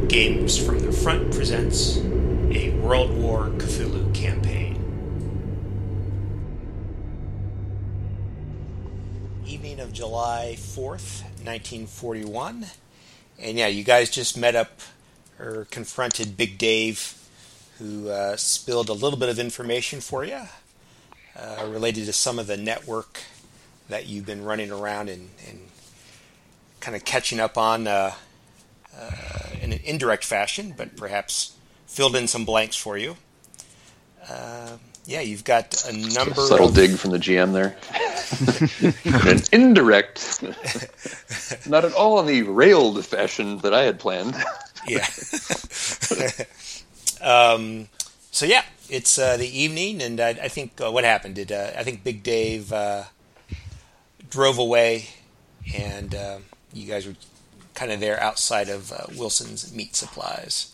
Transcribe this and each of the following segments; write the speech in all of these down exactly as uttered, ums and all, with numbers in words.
Games from the Front presents a World War Cthulhu campaign. Evening of July fourth, nineteen forty-one. And yeah, you guys just met up or confronted Big Dave, who uh, spilled a little bit of information for you uh, related to some of the network that you've been running around and, and kind of catching up on uh, uh, in an indirect fashion, but perhaps filled in some blanks for you. Uh, yeah, you've got a number a subtle of... dig from the G M there. An indirect. Not at all in the railed fashion that I had planned. Yeah. um, so yeah, it's uh, the evening, and I, I think uh, what happened? Did uh, I think Big Dave uh, drove away, and uh, you guys were kind of there outside of uh, Wilson's Meat Supplies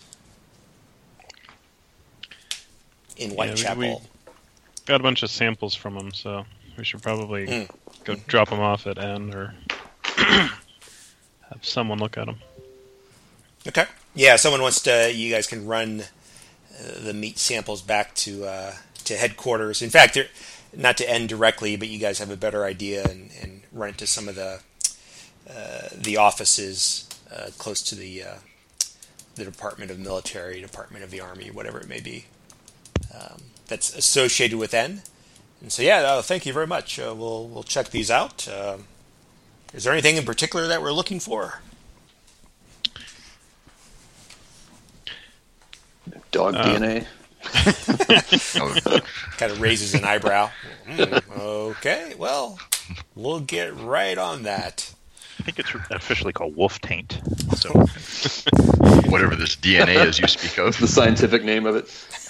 in Whitechapel. Yeah, we, we got a bunch of samples from him, so we should probably mm. go mm-hmm. drop them off at N or have someone look at them. Okay. Yeah, someone wants to. You guys can run uh, the meat samples back to uh, to headquarters. In fact, they're not to N directly, but you guys have a better idea and, and run it to some of the uh, the offices uh, close to the uh, the Department of Military, Department of the Army, whatever it may be. Um, that's associated with N. And so, yeah, uh, thank you very much. Uh, we'll we'll check these out. Uh, is there anything in particular that we're looking for? Dog uh, D N A. Kind of raises an eyebrow. Mm, okay, well, we'll get right on that. I think it's officially called wolf taint. So, whatever this D N A is you speak of. What's the scientific name of it?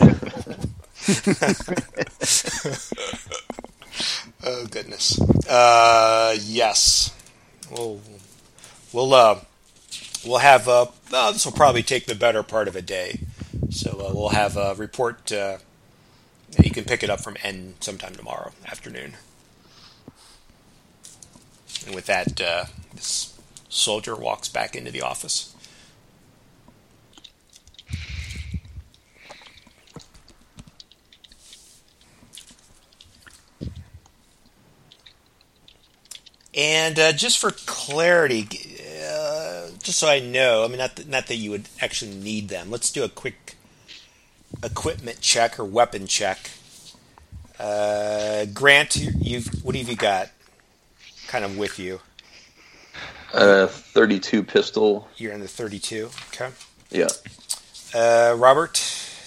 Oh goodness. Uh, yes. We'll we'll uh, we'll have. Uh, oh, this will probably take the better part of a day. So uh, we'll have a report. Uh, you can pick it up from N sometime tomorrow afternoon. And with that, uh, this soldier walks back into the office. And uh, just for clarity, uh, just so I know, I mean, not that, not that you would actually need them. Let's do a quick equipment check or weapon check. Uh, Grant, you've what have you got? Kind of with you. Uh, thirty-two pistol. You're in the thirty-two. Okay. Yeah. Uh, Robert.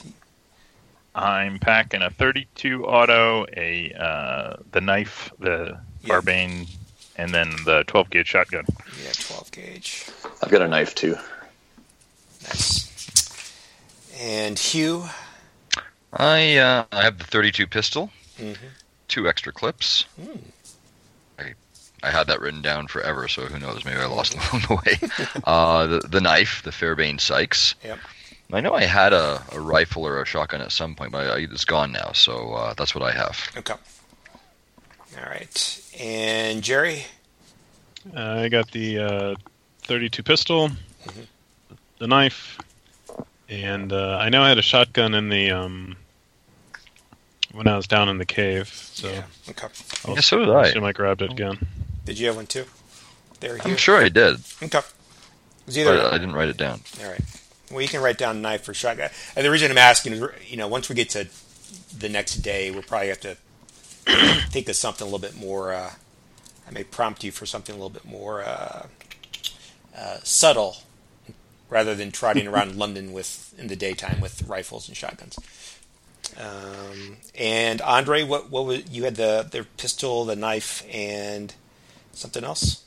I'm packing a thirty-two auto, a uh, the knife, the Yeah. Barbane, and then the twelve gauge shotgun. Yeah, twelve gauge. I've got a knife too. Nice. And Hugh. I uh, I have the thirty-two pistol, Mm-hmm. two extra clips. Mm. I I had that written down forever, so who knows? Maybe I lost it along the way. uh, the the knife, the Fairbairn Sykes. Yep. I know I had a, a rifle or a shotgun at some point, but I, it's gone now, so uh, that's what I have. Okay. All right. And Jerry. Uh, I got the uh, thirty-two pistol, Mm-hmm. the knife, and uh, I know I had a shotgun in the um, when I was down in the cave. So Yeah. Okay. I'll, Yeah, so did I. assume I grabbed it again. Did you have one too? There, Hugh. I'm sure I did, Okay. It was either. but I didn't write it down. All right. Well, you can write down knife or shotgun. And the reason I'm asking is, you know, once we get to the next day, we'll probably have to think of something a little bit more. Uh, I may prompt you for something a little bit more uh, uh, subtle, rather than trotting around London with in the daytime with rifles and shotguns. Um, and Andre, what what was you had the the pistol, the knife, and something else?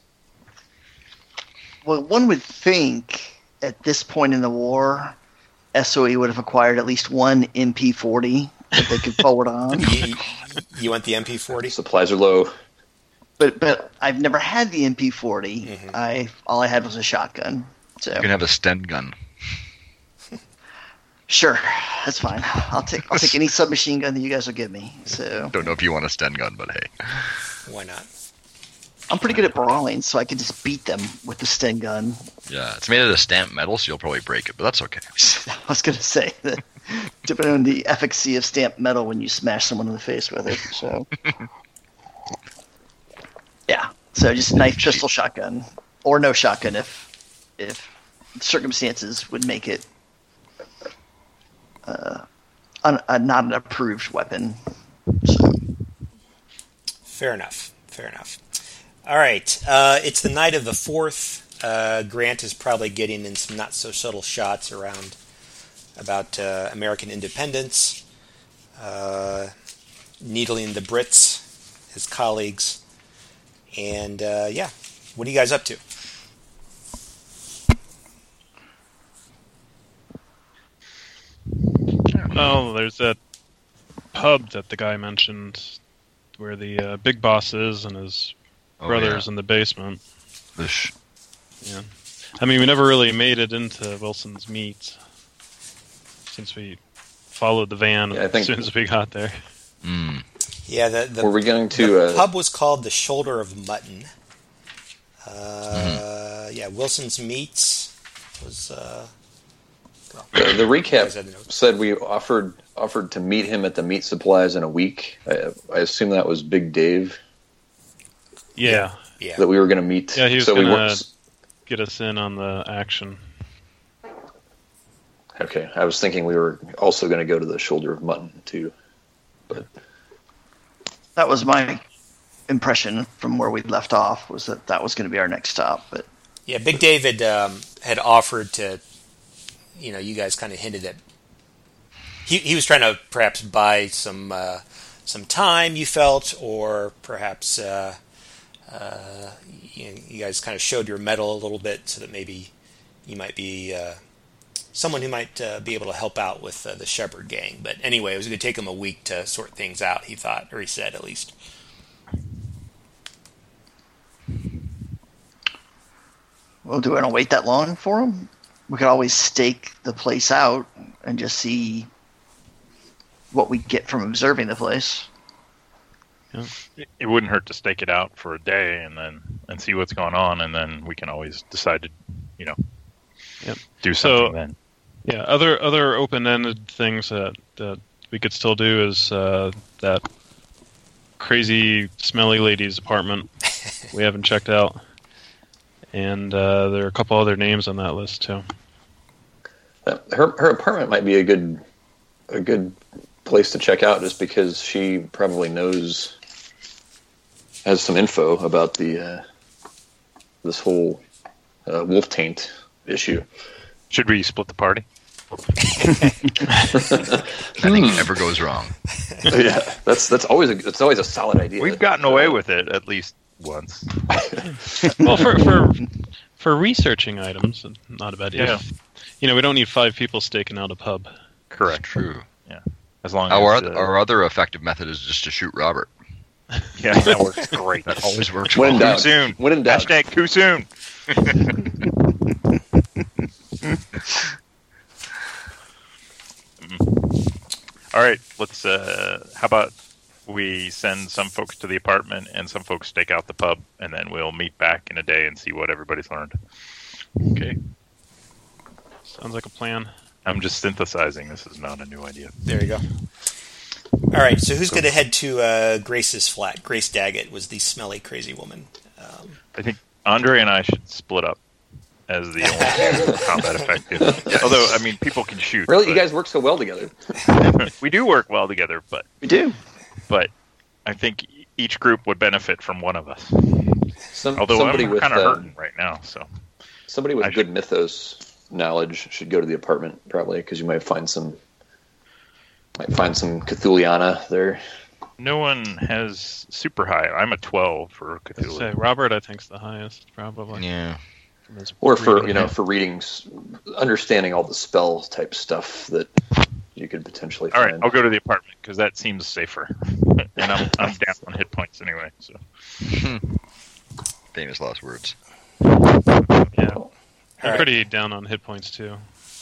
Well, one would think at this point in the war, S O E would have acquired at least one M P forty that they could forward on. you, you want the M P forty? Supplies are low. But but I've never had the M P forty. Mm-hmm. I all I had was a shotgun. So You can have a Sten gun. sure, that's fine. I'll take I'll take any submachine gun that you guys will give me. So Don't know if you want a Sten gun, but hey. Why not? I'm pretty good at brawling, so I could just beat them with the Sten gun. Yeah, it's made out of stamped metal, so you'll probably break it, but that's okay. I was going to say that depending on the efficacy of stamped metal when you smash someone in the face with it. So, yeah. So just knife, pistol, shotgun, or no shotgun if if circumstances would make it uh, un, uh, not an approved weapon. So. Fair enough. Fair enough. All right. Uh, it's the night of the fourth. Uh, Grant is probably getting in some not so subtle shots around about uh, American independence, uh, needling the Brits, his colleagues, and uh, yeah. What are you guys up to? Well, there's that pub that the guy mentioned where the uh, big boss is and his Oh, brothers yeah. in the basement. The sh- Yeah. I mean, we never really made it into Wilson's Meat since we followed the van Yeah, I think- as soon as we got there. mm. Yeah, the, the, Were we going to? the Uh, pub was called the Shoulder of Mutton. Uh, Mm-hmm. Yeah, Wilson's Meats was. Uh, well, the, the you guys recap had the notes. said we offered offered to meet him at the meat supplies in a week. I, I assume that was Big Dave Yeah. Yeah. that we were going to meet. Yeah, he was so we gonna- worked. Get us in on the action. Okay, I was thinking we were also going to go to the Shoulder of Mutton too, but That was my impression from where we left off, was that that was going to be our next stop. But Yeah, Big David um, had offered to, you know, you guys kind of hinted at. He he was trying to perhaps buy some uh, some time, you felt, or perhaps uh, uh, you, you guys kind of showed your mettle a little bit, so that maybe you might be uh, someone who might uh, be able to help out with uh, the Shepherd gang. But anyway, it was going to take him a week to sort things out. He thought, or he said, at least. well, do we want to wait that long for him? We could always stake the place out and just see what we get from observing the place. It, it wouldn't hurt to stake it out for a day and then and see what's going on, and then we can always decide to, you know, Yep. do So- something then. Yeah, other other open-ended things that, that we could still do is uh, that crazy smelly lady's apartment we haven't checked out, and uh, there are a couple other names on that list too. that, her her apartment might be a good a good place to check out, just because she probably knows has some info about the uh, this whole uh, wolf taint issue. Should we split the party? Nothing ever goes wrong. Yeah, that's that's always a that's always a solid idea. We've gotten away with it at least once. Well, for for for researching items, not a bad idea. Yeah. You know, we don't need five people staking out a pub. Correct. True. As long Our, as oth- uh, our other effective method is just to shoot Robert. yeah, that works great. That always works When in well. doubt. Too soon. When in doubt. Hashtag too soon. All right, let's. Uh, how about we send some folks to the apartment and some folks stake out the pub, and then we'll meet back in a day and see what everybody's learned. Okay. Sounds like a plan. I'm just synthesizing. This is not a new idea. There you go. All right, so who's going to head to uh, Grace's flat? Grace Daggett was the smelly, crazy woman. Um, I think Andre and I should split up as the only two combat effective. Although, I mean, people can shoot. Really, you but- guys work so well together. we do work well together, but We do. but I think each group would benefit from one of us. Some, Although somebody I'm with kind of uh, hurting right now, so somebody with I good mythos knowledge should go to the apartment, probably, because you might find some might find some Cthulhiana there. no one has super high. I'm a twelve for I'd Cthulhu. say Robert, I think's the highest, probably. Yeah. From his Or for reading. you know for readings, understanding all the spell type stuff that you could potentially All right, find. I'll go to the apartment because that seems safer, and I'm I'm down on hit points anyway. So Famous last words. Yeah. I'm right. pretty down on hit points too.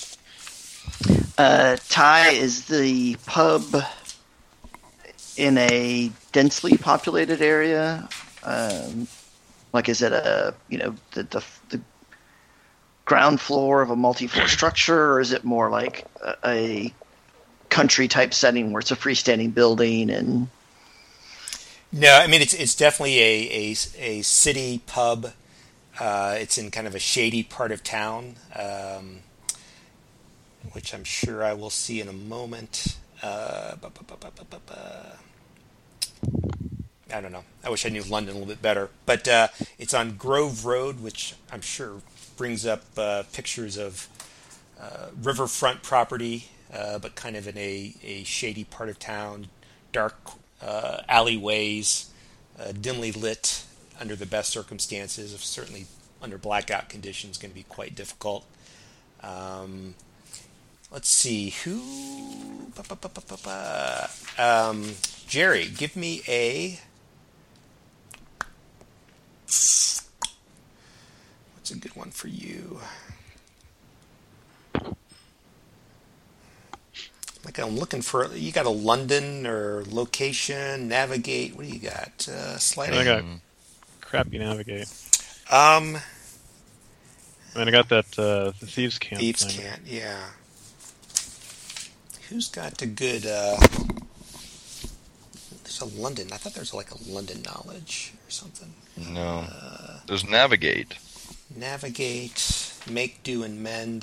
Uh, Thai is the pub in a densely populated area. Um, Like, is it a, you know, the the, the ground floor of a multi-floor structure, or is it more like a, a country-type setting where it's a freestanding building? And No, I mean, it's it's definitely a, a, a city pub. Uh, it's in kind of a shady part of town, um, which I'm sure I will see in a moment. Uh, bu- bu- bu- bu- bu- bu- bu- I don't know. I wish I knew London a little bit better. But uh, it's on Grove Road, which I'm sure brings up uh, pictures of uh, riverfront property, uh, but kind of in a, a shady part of town, dark uh, alleyways, uh, dimly lit under the best circumstances. Certainly under blackout conditions, going to be quite difficult. Um, let's see. Who... Ba, ba, ba, ba, ba, ba. Um, Jerry, give me a... What's a good one for you? Like I'm looking for, you got a London or location, navigate. What do you got? Uh, slide I in. got crappy navigate. Um, And I got that uh, the thieves camp. Thieves thing. Can't. Yeah. Who's got a good? Uh, there's a London. I thought there was like a London knowledge or something. No. Uh, There's navigate. navigate, make, do, and mend.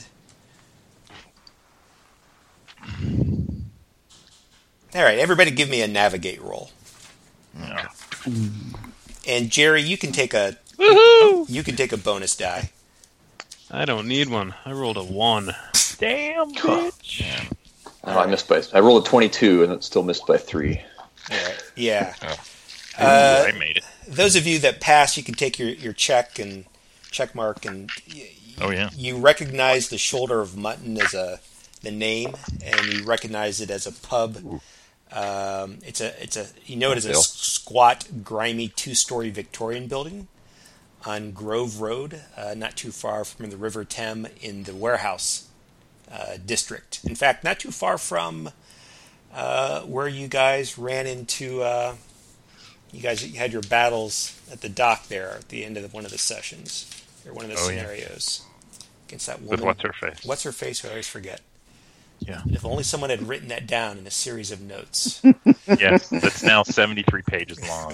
All right, everybody, give me a navigate roll. Yeah. And Jerry, you can take a Woohoo! you can take a bonus die. I don't need one. I rolled a one. Damn, bitch. Oh, I missed by. I rolled a twenty-two and it still missed by three. All right. Yeah. Oh. Uh, I made it. those of you that pass, you can take your, your check and check mark, and y- Oh, yeah. you recognize the Shoulder of Mutton as a the name, and you recognize it as a pub. Um, it's a it's a you know it as a Bill. s- squat, grimy two-story Victorian building on Grove Road, uh, not too far from the River Thames in the warehouse uh, district. In fact, not too far from uh, where you guys ran into. Uh, you guys had your battles at the dock there at the end of one of the sessions, or one of the Oh, yeah. scenarios against that woman. With what's her face? What's her face? I always forget. Yeah. If only someone had written that down in a series of notes. Yes, that's now seventy-three pages long.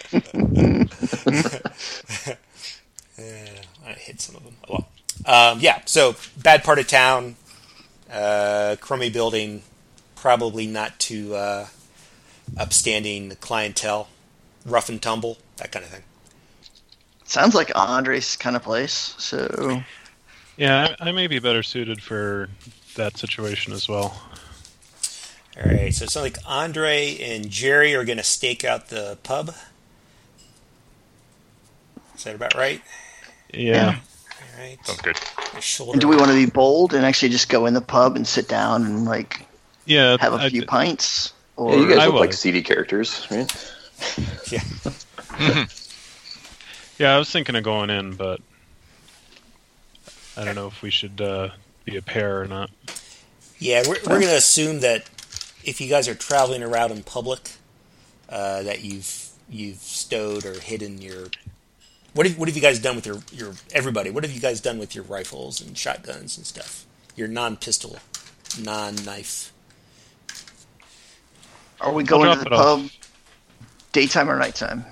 Yeah, I hit some of them. Well, um, yeah. So bad part of town, uh, crummy building, probably not too uh, upstanding clientele, rough and tumble, that kind of thing. sounds like Andre's kind of place. So Yeah, I, I may be better suited for that situation as well. All right. So it sounds like Andre and Jerry are going to stake out the pub. Is that about right? Yeah. All right. Sounds good. The shoulder. and do we want to be bold and actually just go in the pub and sit down and like Yeah. have a I- few pints? Or Yeah, you guys I look like was. seedy characters, right? Yeah. Yeah, I was thinking of going in, but I don't know if we should uh, be a pair or not. Yeah, we're, we're going to assume that if you guys are traveling around in public, uh, that you've you've stowed or hidden your. What have what have you guys done with your, your everybody? What have you guys done with your rifles and shotguns and stuff? Your non-pistol, non-knife. are we going I'll to the drop it off. pub daytime or nighttime?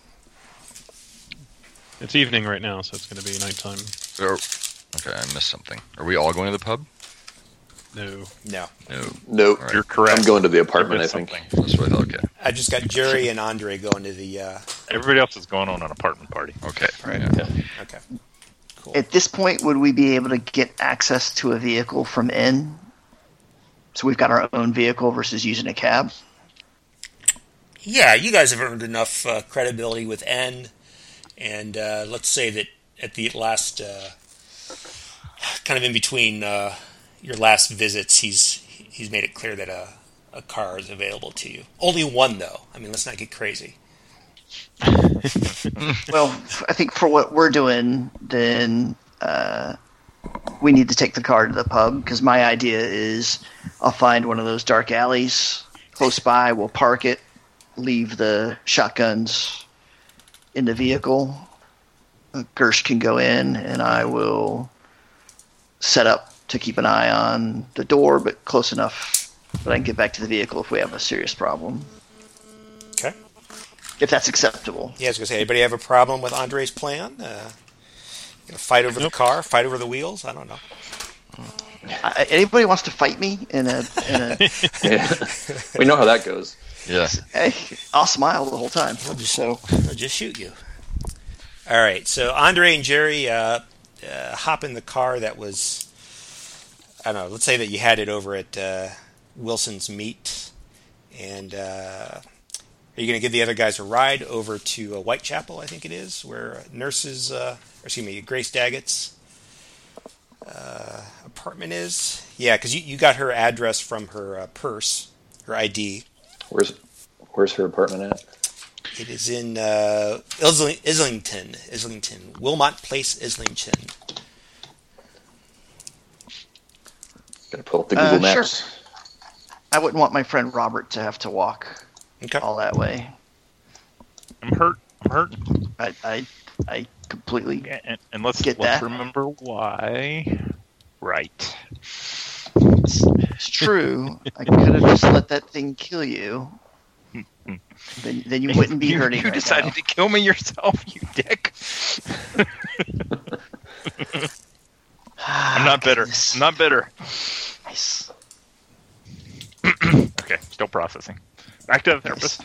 It's evening right now, so it's going to be nighttime. Oh, okay, I missed something. Are we all going to the pub? No. No, No. Nope. All right. You're correct. I'm going to the You apartment, I missed think. something. That's what I thought. Okay. I just got Jerry and Andre going to the. Uh, Everybody else is going on an apartment party. Okay. Right. Yeah. okay, cool. At this point, would we be able to get access to a vehicle from in? So we've got our own vehicle versus using a cab. Yeah, you guys have earned enough uh, credibility with N, and uh, let's say that at the last, uh, kind of in between uh, your last visits, he's he's made it clear that a, a car is available to you. Only one, though. I mean, let's not get crazy. Well, I think for what we're doing, then uh, we need to take the car to the pub because my idea is I'll find one of those dark alleys close by. We'll park it, leave the shotguns in the vehicle, Gersh can go in, and I will set up to keep an eye on the door, but close enough that I can get back to the vehicle if we have a serious problem. Okay. If that's acceptable. Yeah, I was going to say, anybody have a problem with Andre's plan? Uh, gonna fight over Nope. the car, fight over the wheels? I don't know. I, anybody wants to fight me in a, in a Yeah. We know how that goes. Yeah. hey, I'll smile the whole time. I'll just, So I'll just shoot you. All right, so Andre and Jerry uh, uh, hop in the car that was, I don't know, let's say that you had it over at uh, Wilson's Meat. And uh, are you going to give the other guys a ride over to uh, Whitechapel, I think it is, where nurses, uh, or excuse me, Grace Daggett's uh, apartment is? Yeah, because you, you got her address from her uh, purse, her I D. Where's Where's her apartment at? It is in uh, Isling- Islington, Islington, Wilmot Place, Islington. Gotta pull up the Uh, Google sure. Maps. I wouldn't want my friend Robert to have to walk Okay. all that way. I'm hurt. I'm hurt. I I, I completely Yeah, and, and let's Get let's that. remember why. Right. It's, it's true. I could have just let that thing kill you. Then, then you wouldn't be you, hurting You right decided now. to kill me yourself, you dick. I'm not bitter. Goodness. I'm not bitter. Nice. Okay, still processing. Back to the therapist.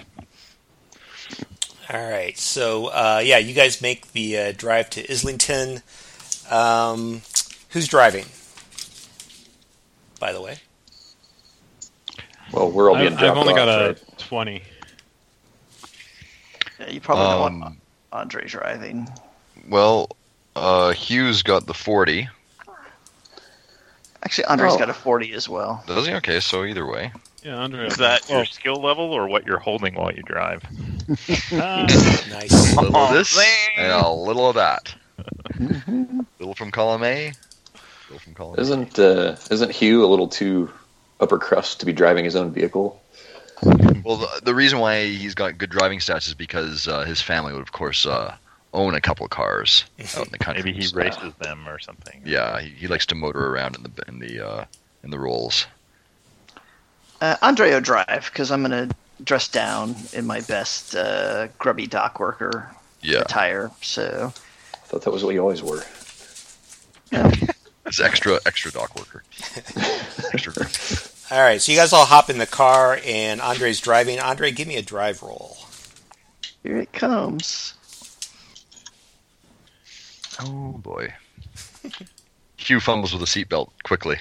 All right. So, uh, yeah, you guys make the uh, drive to Islington. Um, who's driving, by the way? Well, we're all I've, being dropped I've only off, got a right? twenty. Yeah, you probably don't Um, want Andre driving. Well, uh, Hugh's got the forty. Actually, Andre's Oh. got a forty as well. Does he? Okay, so either way. Yeah, Andre. Is that well, your skill level or what you're holding while you drive? ah, Nice. A little of Oh, this man. and a little of that. little from column A, little from column B. Isn't uh, Isn't Hugh a little too upper crust to be driving his own vehicle? Well, the, the reason why he's got good driving stats is because uh, his family would, of course, uh, own a couple of cars out in the country. Maybe he So, races them or something. Yeah, he, he likes to motor around in the in the uh, in the rolls. Uh, Andre will drive because I'm going to dress down in my best uh, grubby dock worker Yeah, attire. So I thought that was what you always were. it's extra extra dock worker. extra. All right. So you guys all hop in the car, and Andre's driving. Andre, give me a drive roll. here it comes. Oh boy. Hugh fumbles with a seatbelt quickly.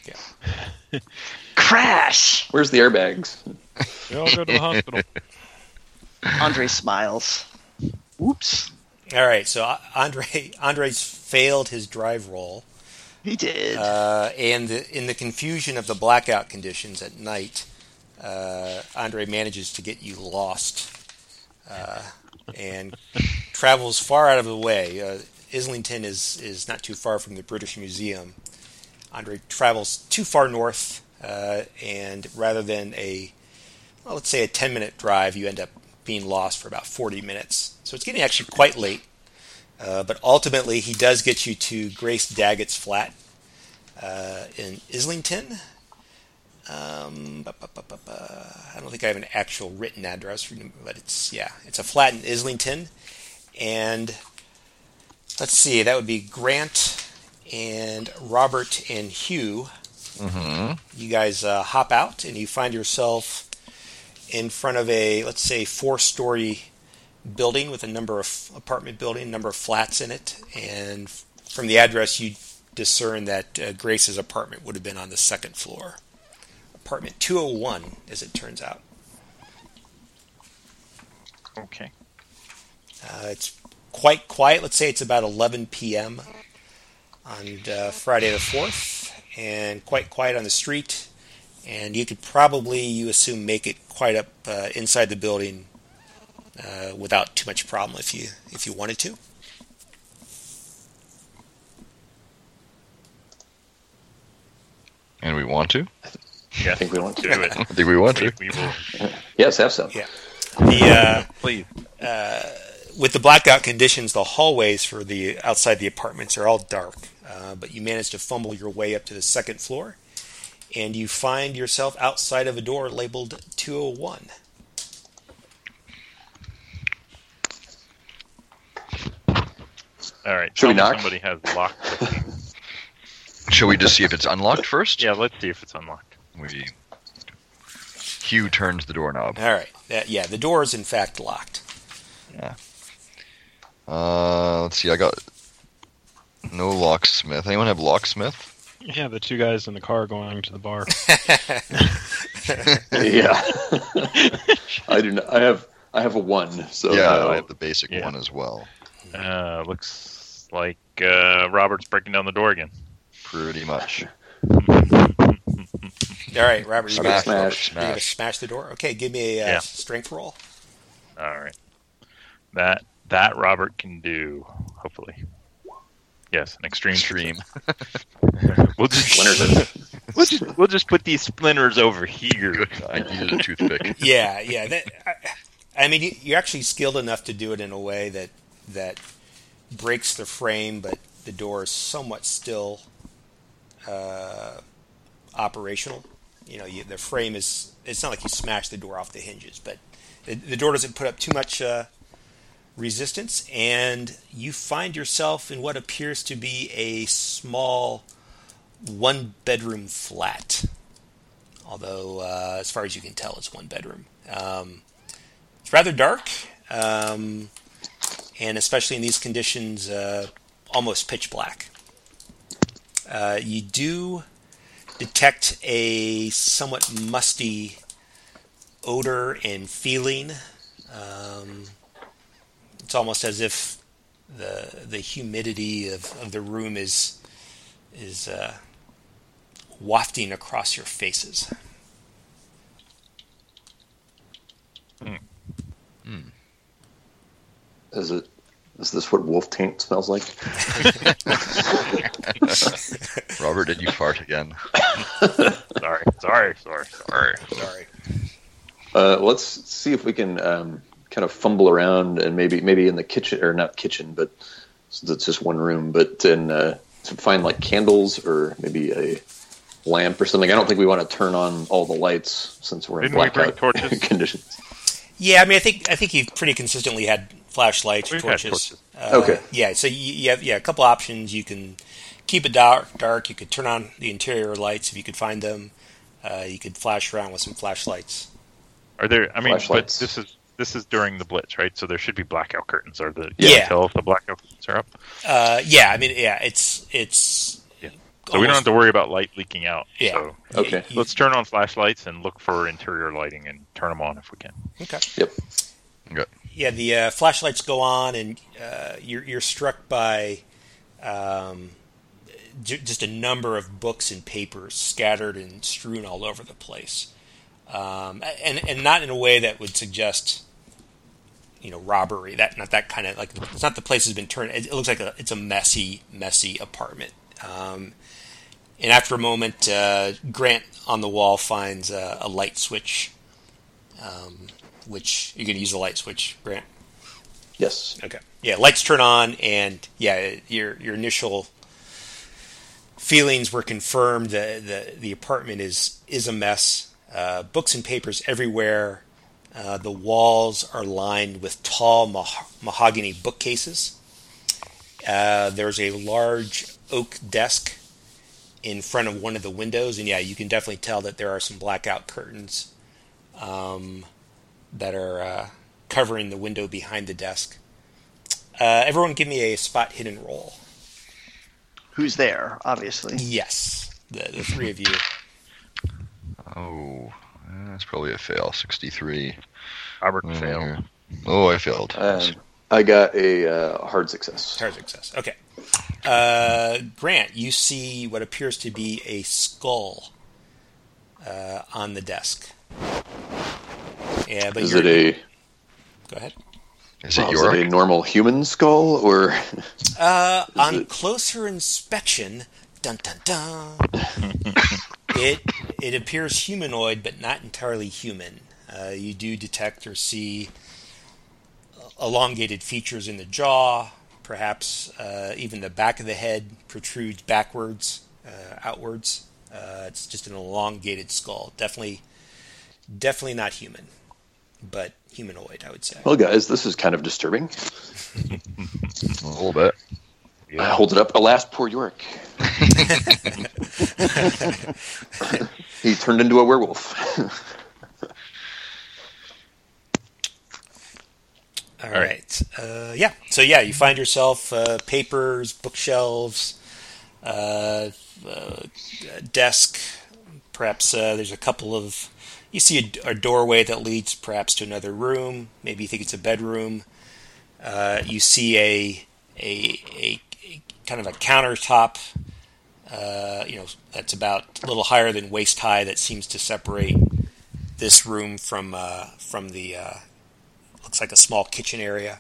Crash! Where's the airbags? we all go to the hospital. Andre smiles. Whoops. All right. So uh, Andre, Andre's failed his drive roll. He did. Uh, and the, in the confusion of the blackout conditions at night, uh, Andre manages to get you lost uh, and travels far out of the way. Uh, Islington is, is not too far from the British Museum. Andre travels too far north, uh, and rather than a, well, let's say a ten-minute drive, you end up being lost for about forty minutes. So it's getting actually quite late. Uh, but ultimately, he does get you to Grace Daggett's flat uh, in Islington. Um, bu- bu- bu- bu- bu- I don't think I have an actual written address, for you, but it's yeah, it's a flat in Islington. And let's see, that would be Grant and Robert and Hugh. Mm-hmm. You guys uh, hop out, and you find yourself in front of a, let's say, four-story building with a number of apartment building, number of flats in it, and from the address you discern that uh, Grace's apartment would have been on the second floor. Apartment two oh one, as it turns out. Okay. Uh, it's quite quiet. Let's say it's about eleven p.m. on uh, Friday the fourth, and quite quiet on the street. And you could probably, you assume, make it quite up uh, inside the building uh, without too much problem if you if you wanted to. And we want to? Yeah. I think we want to. Do it. I think we want to. We will. Yes, have some. Yeah. The uh, Please. with the blackout conditions, the hallways for the outside the apartments are all dark. Uh, but you manage to fumble your way up to the second floor, and you find yourself outside of a door labeled two oh one. All right. Should we tell me knock? Somebody has locked the thing. Shall we just see if it's unlocked first? Yeah, let's see if it's unlocked. We. Hugh turns the doorknob. All right. That, yeah, the door is in fact locked. Yeah. Uh, let's see. I got no locksmith. Anyone have locksmith? Yeah, the two guys in the car going to the bar. Yeah. I do not. I have. I have a one. So yeah, no. I have the basic Yeah. one as well. Uh, looks like uh, Robert's breaking down the door again. Pretty much. All right, Robert, you're Smash, going smash. to Smash. smash the door? Okay, give me a uh, Yeah. strength roll. All right. That that Robert can do. Hopefully. Yes, an extreme. Extreme. We'll just Splinters. we'll just we'll just put these splinters over here. I needed a toothpick. Yeah, yeah. That, I, I mean, you, you're actually skilled enough to do it in a way that that breaks the frame, but the door is somewhat still uh, operational. You know, you, the frame is. It's not like you smash the door off the hinges, but the, the door doesn't put up too much uh, resistance, and you find yourself in what appears to be a small one-bedroom flat. Although, uh, as far as you can tell, it's one bedroom. Um, it's rather dark, um, and especially in these conditions, uh, almost pitch black. Uh, you do detect a somewhat musty odor and feeling. Um, it's almost as if the the humidity of, of the room is is uh, wafting across your faces. Is it? Is this what wolf taint smells like? Robert, did you fart again? Sorry, sorry, sorry, sorry. Sorry. Uh, let's see if we can um, kind of fumble around and maybe maybe in the kitchen, or not kitchen, but it's just one room, but in uh, to find like candles or maybe a lamp or something. I don't think we want to turn on all the lights since we're in Didn't we bring blackout torches? conditions. Yeah, I mean, I think I think you've pretty consistently had flashlights or We've had torches. torches. Uh, Okay. Yeah, so you, you have yeah a couple options. You can keep it dark. Dark. You could turn on the interior lights if you could find them. Uh, you could flash around with some flashlights. Are there? I mean, but Flashlights. this is this is during the blitz, right? So there should be blackout curtains. Are the Yeah. you can tell if the blackout curtains are up? Uh, yeah, I mean, yeah, it's it's. Yeah. So we don't have to worry about light leaking out. Yeah. So Okay. You- let's turn on flashlights and look for interior lighting and turn them on if we can. Okay. Yep. Yeah, the uh, flashlights go on, and uh, you're you're struck by um, j- just a number of books and papers scattered and strewn all over the place, um, and and not in a way that would suggest, you know, robbery. That not that kind of like it's not the place has been turned. It, it looks like a it's a messy, messy apartment. Um, and after a moment, uh, Grant on the wall finds uh, a light switch. Um, which you're going to use the light switch, Grant? Yes. Okay. Yeah, lights turn on, and yeah, your your initial feelings were confirmed. The the, the apartment is is a mess. Uh, books and papers everywhere. Uh, the walls are lined with tall mah- mahogany bookcases. Uh, there's a large oak desk in front of one of the windows, and yeah, you can definitely tell that there are some blackout curtains um, that are uh, covering the window behind the desk. Uh, everyone give me a spot hidden roll. Who's there, obviously. Yes, the, the three of you. Oh, eh, that's probably a fail. sixty-three. Robert Mm, failed. Oh, I failed. Um, I got a uh, hard success. Hard success. Okay. Uh, Grant, you see what appears to be a skull uh, on the desk. Yeah, but Is you're, it a Go ahead. Is well, it is York? it a normal human skull or Uh, Is on it- closer inspection, dun dun dun, it it appears humanoid, but not entirely human. Uh, you do detect or see elongated features in the jaw. Perhaps uh, even the back of the head protrudes backwards, uh, outwards. Uh, it's just an elongated skull. Definitely, definitely not human, but humanoid, I would say. Well, guys, this is kind of disturbing. A little bit. I hold it up. Alas, poor York. He turned into a werewolf. All right. Uh, yeah. So yeah, you find yourself uh, papers, bookshelves, uh, uh, desk. Perhaps uh, there's a couple of. You see a, a doorway that leads perhaps to another room. Maybe you think it's a bedroom. Uh, you see a, a a a kind of a countertop. Uh, you know, that's about a little higher than waist high. That seems to separate this room from uh, from the. Uh, looks like a small kitchen area.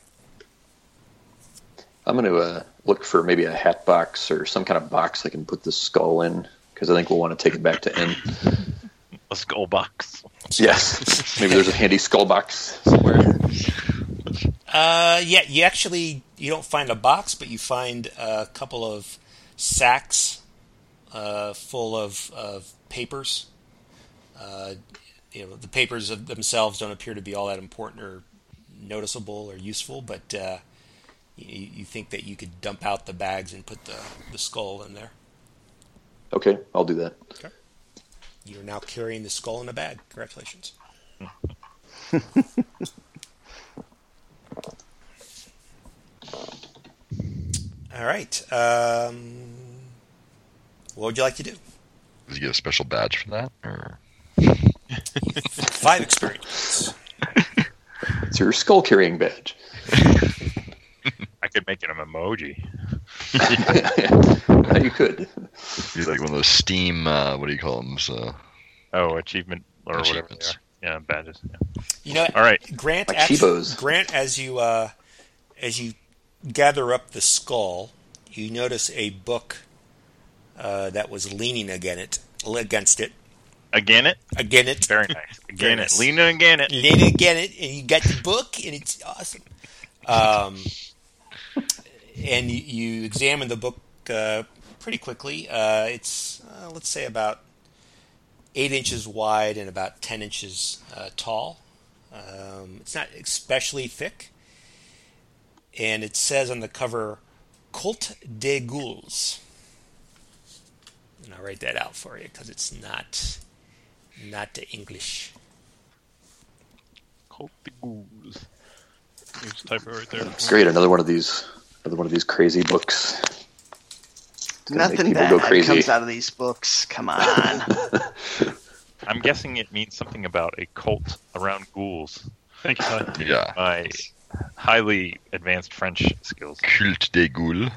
I'm going to uh, look for maybe a hat box or some kind of box I can put the skull in, because I think we'll want to take it back to N. A skull box. Yes. Maybe there's a handy skull box somewhere. Uh, yeah, you actually you don't find a box, but you find a couple of sacks uh, full of, of papers. Uh, you know, the papers of themselves don't appear to be all that important or noticeable or useful, but uh, you, you think that you could dump out the bags and put the, the skull in there. Okay, I'll do that. Okay. You're now carrying the skull in a bag. Congratulations. All right. Um, what would you like to do? Does he get a special badge for that? Or? Five experience. It's your skull carrying badge. I could make it an emoji. Yeah, you could. He's like one of those Steam, uh, what do you call them? So, Oh, achievement or whatever they Achievements. are. Yeah, badges. Yeah. You know, All right. Grant. Like Actually, Chibos. Grant, as you uh, as you gather up the skull, you notice a book uh, that was leaning against it. Against it. Again it? Again it. Very nice. Again Very it. nice. Leaning again it. Leaning again it, and you got the book, and it's awesome. Um, and you, you examine the book uh, pretty quickly. Uh, it's uh, let's say about eight inches wide and about ten inches uh, tall. Um, it's not especially thick, and it says on the cover, "Cult des Ghouls." And I'll write that out for you because it's not not the English. Cult the ghouls. You just type it right there. Great, another one of these, another one of these crazy books. Gonna make Nothing people bad go crazy. comes out of these books. Come on. I'm guessing it means something about a cult around ghouls. Thank you, Ty. yeah. My highly advanced French skills. Culte des Ghouls.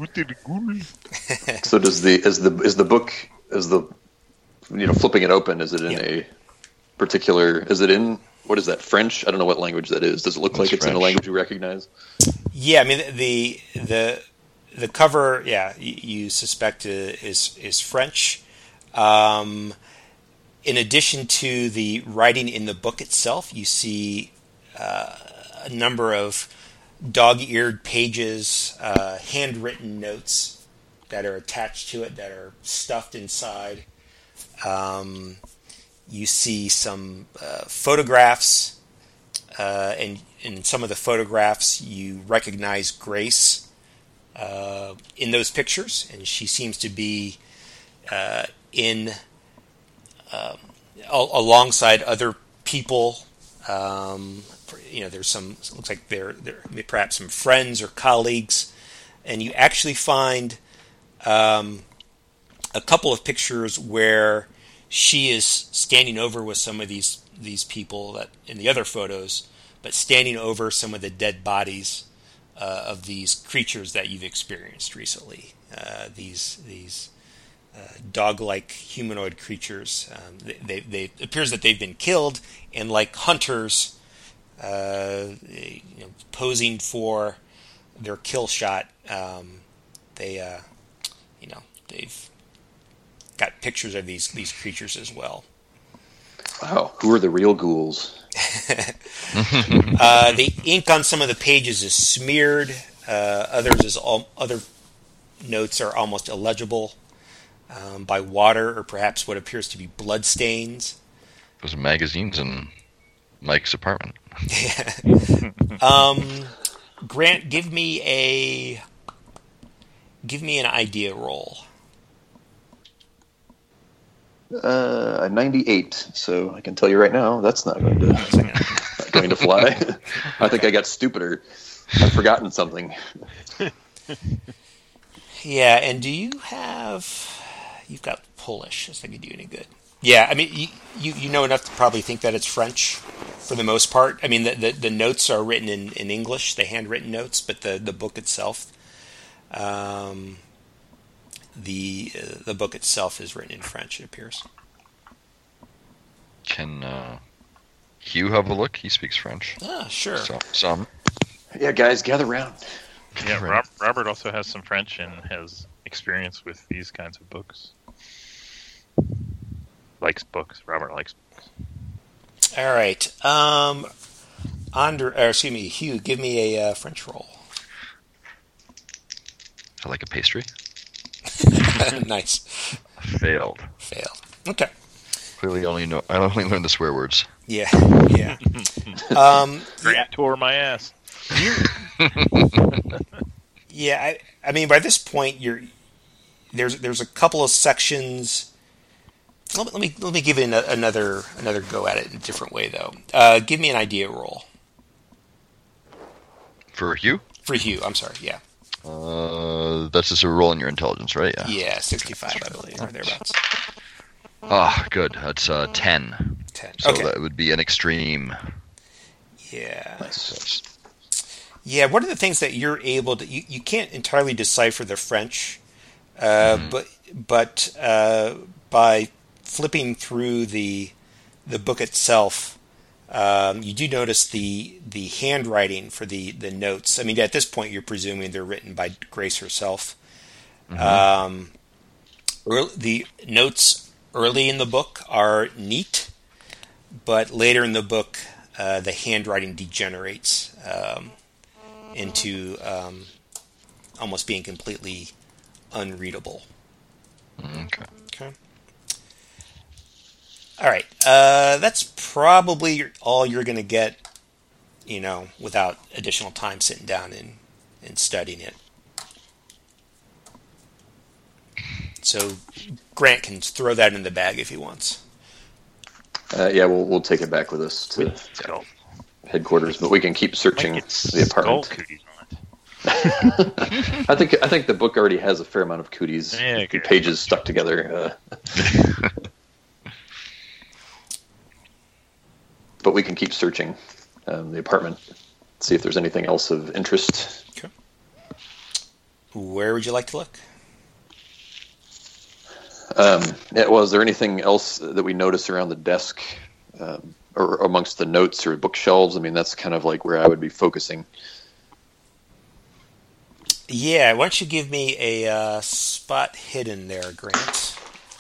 So does the is the is the book is the you know flipping it open? Is it in Yeah. a particular? Is it in what is that French? I don't know what language that is. Does it look It's like it's in a French. language you recognize? Yeah, I mean the the the cover. Yeah, you, you suspect uh, is is French. Um, in addition to the writing in the book itself, you see uh, a number of dog-eared pages, uh, handwritten notes that are attached to it that are stuffed inside. Um, you see some uh, photographs, uh, and in some of the photographs you recognize Grace uh, in those pictures, and she seems to be uh, in um, al- alongside other people. Um, you know, there's some. It looks like they're, they're perhaps some friends or colleagues, and you actually find um, a couple of pictures where she is standing over with some of these these people that in the other photos, but standing over some of the dead bodies uh, of these creatures that you've experienced recently. Uh, these these uh, dog-like humanoid creatures. Um, they, they, they it appears that they've been killed, and like hunters, uh, you know, posing for their kill shot. Um, they, uh, you know, they've got pictures of these these creatures as well. Wow, who are the real ghouls? uh, the ink on some of the pages is smeared. Uh, others is all, other notes are almost illegible um, by water or perhaps what appears to be blood stains. Those are magazines in Mike's apartment. um, Grant, give me a give me an idea roll. Uh, a ninety-eight. So I can tell you right now, that's not going to not going to fly. I think I got stupider. I've forgotten something. Yeah, and do you have? You've got Polish. Is that going to do any good? Yeah, I mean, you, you you know enough to probably think that it's French for the most part. I mean, the the, the notes are written in, in English, the handwritten notes, but the, the book itself, um, the uh, the book itself is written in French. It appears. Can uh, Hugh have a look? He speaks French. Ah, sure. So, some. Yeah, guys, gather round. Yeah, Right. Rob, Robert also has some French and has experience with these kinds of books. Likes books. Robert likes books. All right. Um, Andre, or excuse me, Hugh, give me a uh, French roll. I like a pastry. Nice. Failed. Failed. Okay. Clearly, only know. I only learned the swear words. Yeah. Yeah. Um, Grant tore my ass. yeah. I, I mean, by this point, you're there's there's a couple of sections. Let me let me, let me give it an, another another go at it in a different way, though. Uh, give me an idea roll For Hugh, for Hugh. I'm sorry. Yeah. uh, that's just a roll in your intelligence, right? Yeah. Yeah. sixty-five, I believe, or thereabouts. Ah, good. That's uh, ten. ten. So Okay. that would be an extreme. Yeah. Nice. Yeah, one of the things that you're able to you, you can't entirely decipher the French, uh, Mhm. but but uh, by flipping through the the book itself, um, you do notice the the handwriting for the, the notes. I mean, at this point, you're presuming they're written by Grace herself. Um, early, the notes early in the book are neat, but later in the book, uh, the handwriting degenerates. Um, into um, almost being completely unreadable. Okay. Okay. All right. Uh, that's probably all you're going to get, you know, without additional time sitting down and, and studying it. So Grant can throw that in the bag if he wants. Uh, yeah, we'll we'll take it back with us to Skull. headquarters, but we can keep searching Might get the apartment. skull cooties on it. I think I think the book already has a fair amount of cooties. Yeah, The okay. pages stuck together. Uh, but we can keep searching um, the apartment, see if there's anything else of interest. Okay. Where would you like to look? Um, yeah, well, is there anything else that we notice around the desk um, or amongst the notes or bookshelves? I mean, that's kind of like where I would be focusing. Yeah, why don't you give me a uh, spot hidden there, Grant?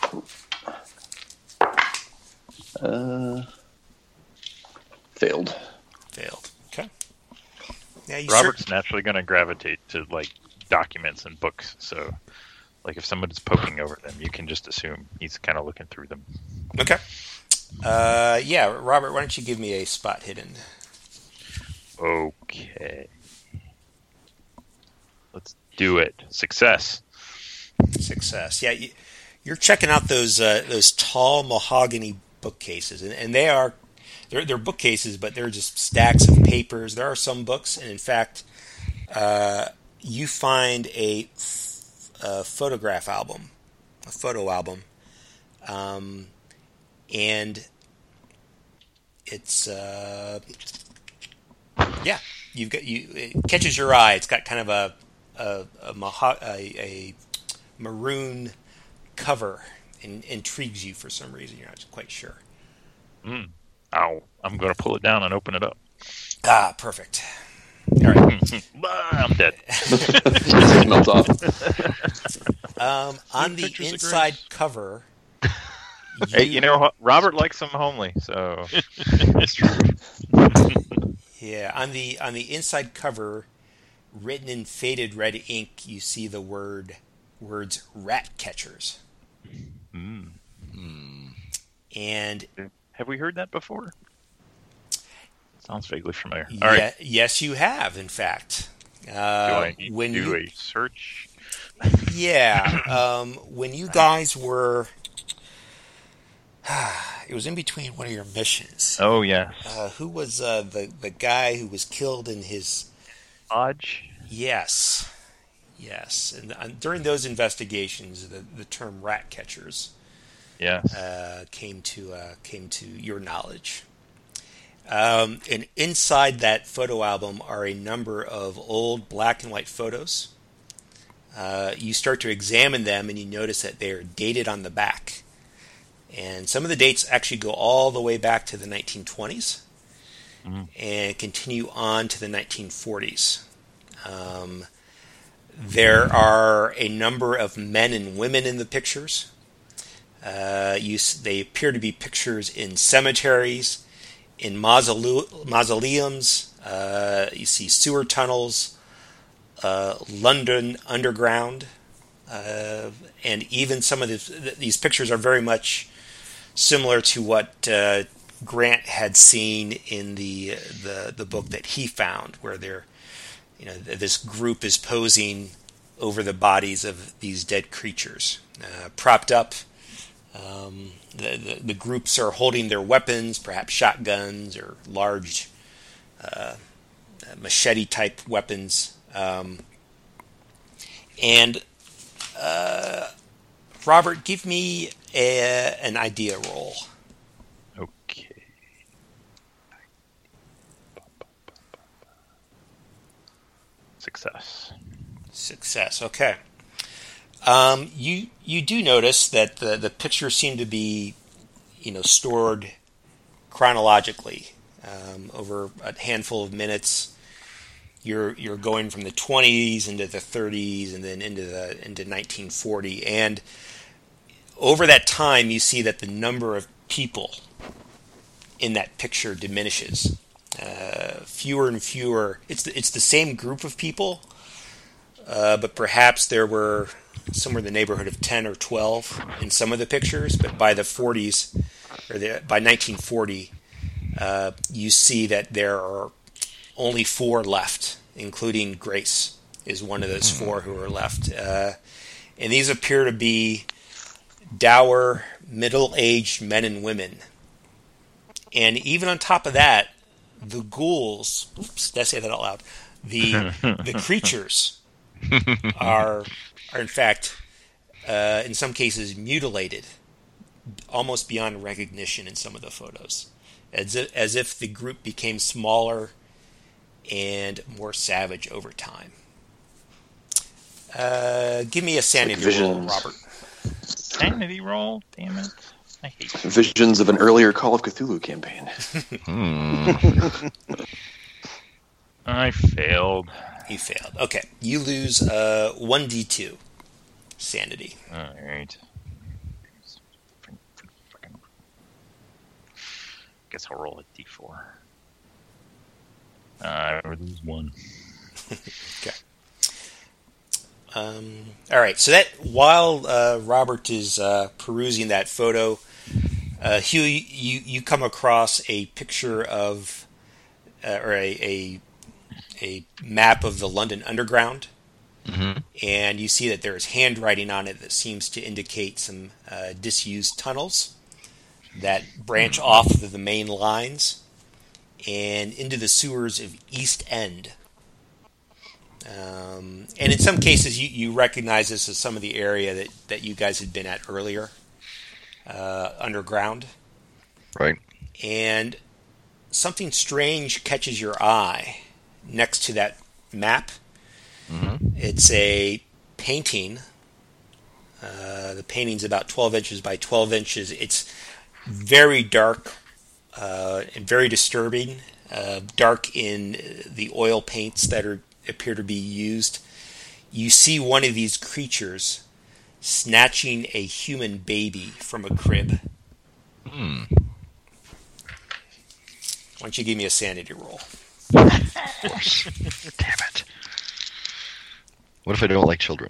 Uh, failed. Failed. Okay. Yeah, you Robert's cer- naturally going to gravitate to like documents and books, so like if someone's poking over them, you can just assume he's kind of looking through them. Okay. Uh, yeah, Robert, why don't you give me a spot hidden? Okay. Let's do it. Success. Success. Yeah, you, you're checking out those uh, those tall mahogany bookcases, and, and they are they're they're bookcases, but they're just stacks of papers. There are some books, and in fact, uh, you find a, f- a photograph album, a photo album, um, and it's uh, yeah, you've got you. It catches your eye. It's got kind of a a a, maho- a, a maroon cover and intrigues you for some reason. You're not quite sure. Mm. Ow. I'm going to pull it down and open it up. Ah, perfect. All right. I'm dead. Just melt off. Um, on the pictures of inside Grace. cover, Hey, you know, Robert likes them homely, so It's true. Yeah, on the on the inside cover, written in faded red ink, you see the word words rat catchers. Mm. Hmm. And Have we heard that before? Sounds vaguely familiar. ye- All right, yes, you have, in fact. do Uh, I need when to do you, a search? yeah, um, when you guys were, it was in between one of your missions. Oh yes, Uh, who was uh, the the guy who was killed in his? Hodge. Yes, yes. And uh, during those investigations, the the term rat catchers Yes. uh, came to uh, came to your knowledge. Um, and inside that photo album are a number of old black and white photos. Uh, you start to examine them, and you notice that they are dated on the back. And some of the dates actually go all the way back to the nineteen twenties Mhm. and continue on to the nineteen forties. Um, there are a number of men and women in the pictures. Uh, you, s- they appear to be pictures in cemeteries, in mausole- mausoleums. Uh, you see sewer tunnels, uh, London Underground, uh, and even some of the, these pictures are very much similar to what uh, Grant had seen in the the the book that he found, where they're, you know, this group is posing over the bodies of these dead creatures, uh, propped up. Um, the, the the groups are holding their weapons, perhaps shotguns or large uh, machete type weapons, um, and uh, Robert, give me a, an idea roll. Okay. Success. Success. Okay. Um, you you do notice that the the pictures seem to be, you know, stored chronologically um, over a handful of minutes. You're you're going from the twenties into the thirties and then into the into nineteen forty, and over that time you see that the number of people in that picture diminishes. Uh, fewer and fewer. It's the, it's the same group of people, uh, but perhaps there were somewhere in the neighborhood of ten or twelve in some of the pictures. But by the forties, or the, by nineteen forty, uh, you see that there are only four left, including Grace is one of those four who are left. Uh, and these appear to be dour, middle-aged men and women. And even on top of that, the ghouls, oops, did I say that out loud? The the creatures are are in fact, uh, in some cases, mutilated, almost beyond recognition in some of the photos, as if, as if the group became smaller and more savage over time. Uh, give me a sanity Like roll, visions. Robert. Sanity roll. Damn it. I hate you. Visions of an earlier Call of Cthulhu campaign. Hmm. I failed. You failed. Okay, you lose uh, one d two sanity. All right. Guess I'll roll a d four. Uh, I would lose one. Okay. Um, all right. So that while uh, Robert is uh, perusing that photo, uh, Hugh, you you come across a picture of uh, or a, a a map of the London Underground, Mhm. and you see that there is handwriting on it that seems to indicate some uh, disused tunnels that branch off of the main lines and into the sewers of East End. Um, and in some cases, you, you recognize this as some of the area that, that you guys had been at earlier, uh, underground. Right. And something strange catches your eye next to that map. Mhm. It's a painting. Uh, the painting's about twelve inches by twelve inches. It's very dark uh, and very disturbing. Uh, dark in the oil paints that are appear to be used. You see one of these creatures snatching a human baby from a crib Hmm. Why don't you give me a sanity roll? Of course. Damn it. What if I don't like children?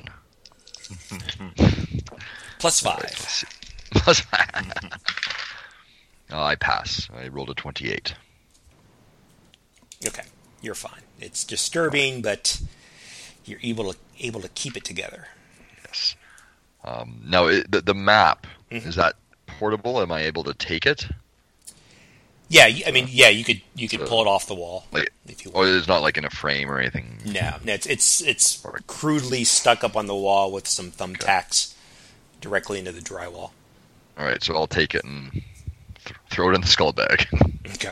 Plus All right, five. let's see. Plus five. Oh, I pass. I rolled a twenty-eight. Okay, you're fine. It's disturbing, but you're able to able to keep it together. Yes. Um, now, it, the, the map, Mhm. is that portable? Am I able to take it? Yeah, y- I mean, yeah, you could you could So- pull it off the wall Like, if you or want. it's not like in a frame or anything? No, no, it's it's it's crudely stuck up on the wall with some thumbtacks directly into the drywall. All right, so I'll take it and th- throw it in the skull bag. Okay.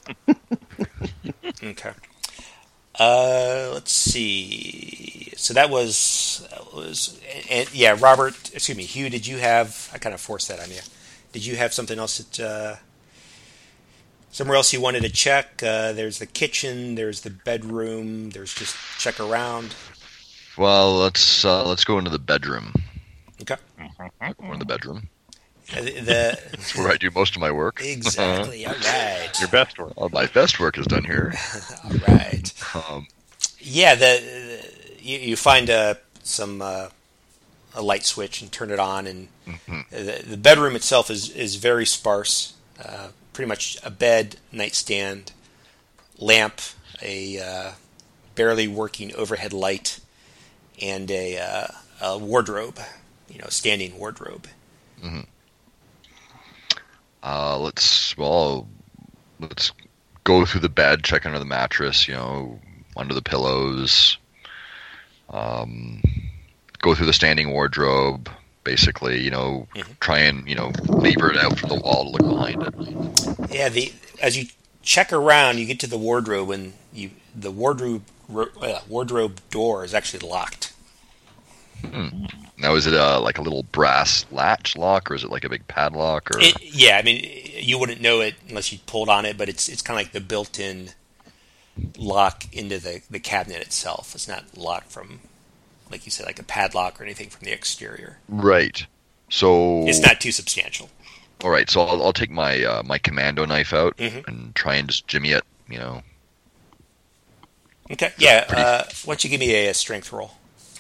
Okay. Uh, let's see. So that was that was and, and yeah, Robert. Excuse me, Hugh. Did you have? I kind of forced that on you. Did you have something else that uh, somewhere else you wanted to check? Uh, there's the kitchen. There's the bedroom. There's just check around. Well, let's uh, let's go into the bedroom. Okay. Go into the bedroom. Uh, the, the That's where I do most of my work. exactly. All right. Your best work. All my best work is done here. All right. Um, Yeah, the, the you, you find a some uh, a light switch and turn it on, and mhm. the, the bedroom itself is is very sparse. Uh, pretty much a bed, nightstand, lamp, a uh, barely working overhead light, and a, uh, a wardrobe. You know, standing wardrobe. Uh, let's well, let's go through the bed, check under the mattress, you know, under the pillows. Um, go through the standing wardrobe, basically, you know, Mhm. try and you know lever it out from the wall to look behind it. Yeah, the as you check around, you get to the wardrobe, and you the wardrobe ro- uh, wardrobe door is actually locked. Now, is it a like a little brass latch lock, or is it like a big padlock? Or It, yeah, I mean, you wouldn't know it unless you pulled on it, but it's it's kind of like the built-in lock into the, the cabinet itself. It's not locked from, like you said, like a padlock or anything from the exterior. right? So It's not too substantial. all right. So I'll, I'll take my uh, my commando knife out Mhm. and try and just jimmy it. You know, Okay, yeah. pretty- Uh, why don't you give me a, a strength roll?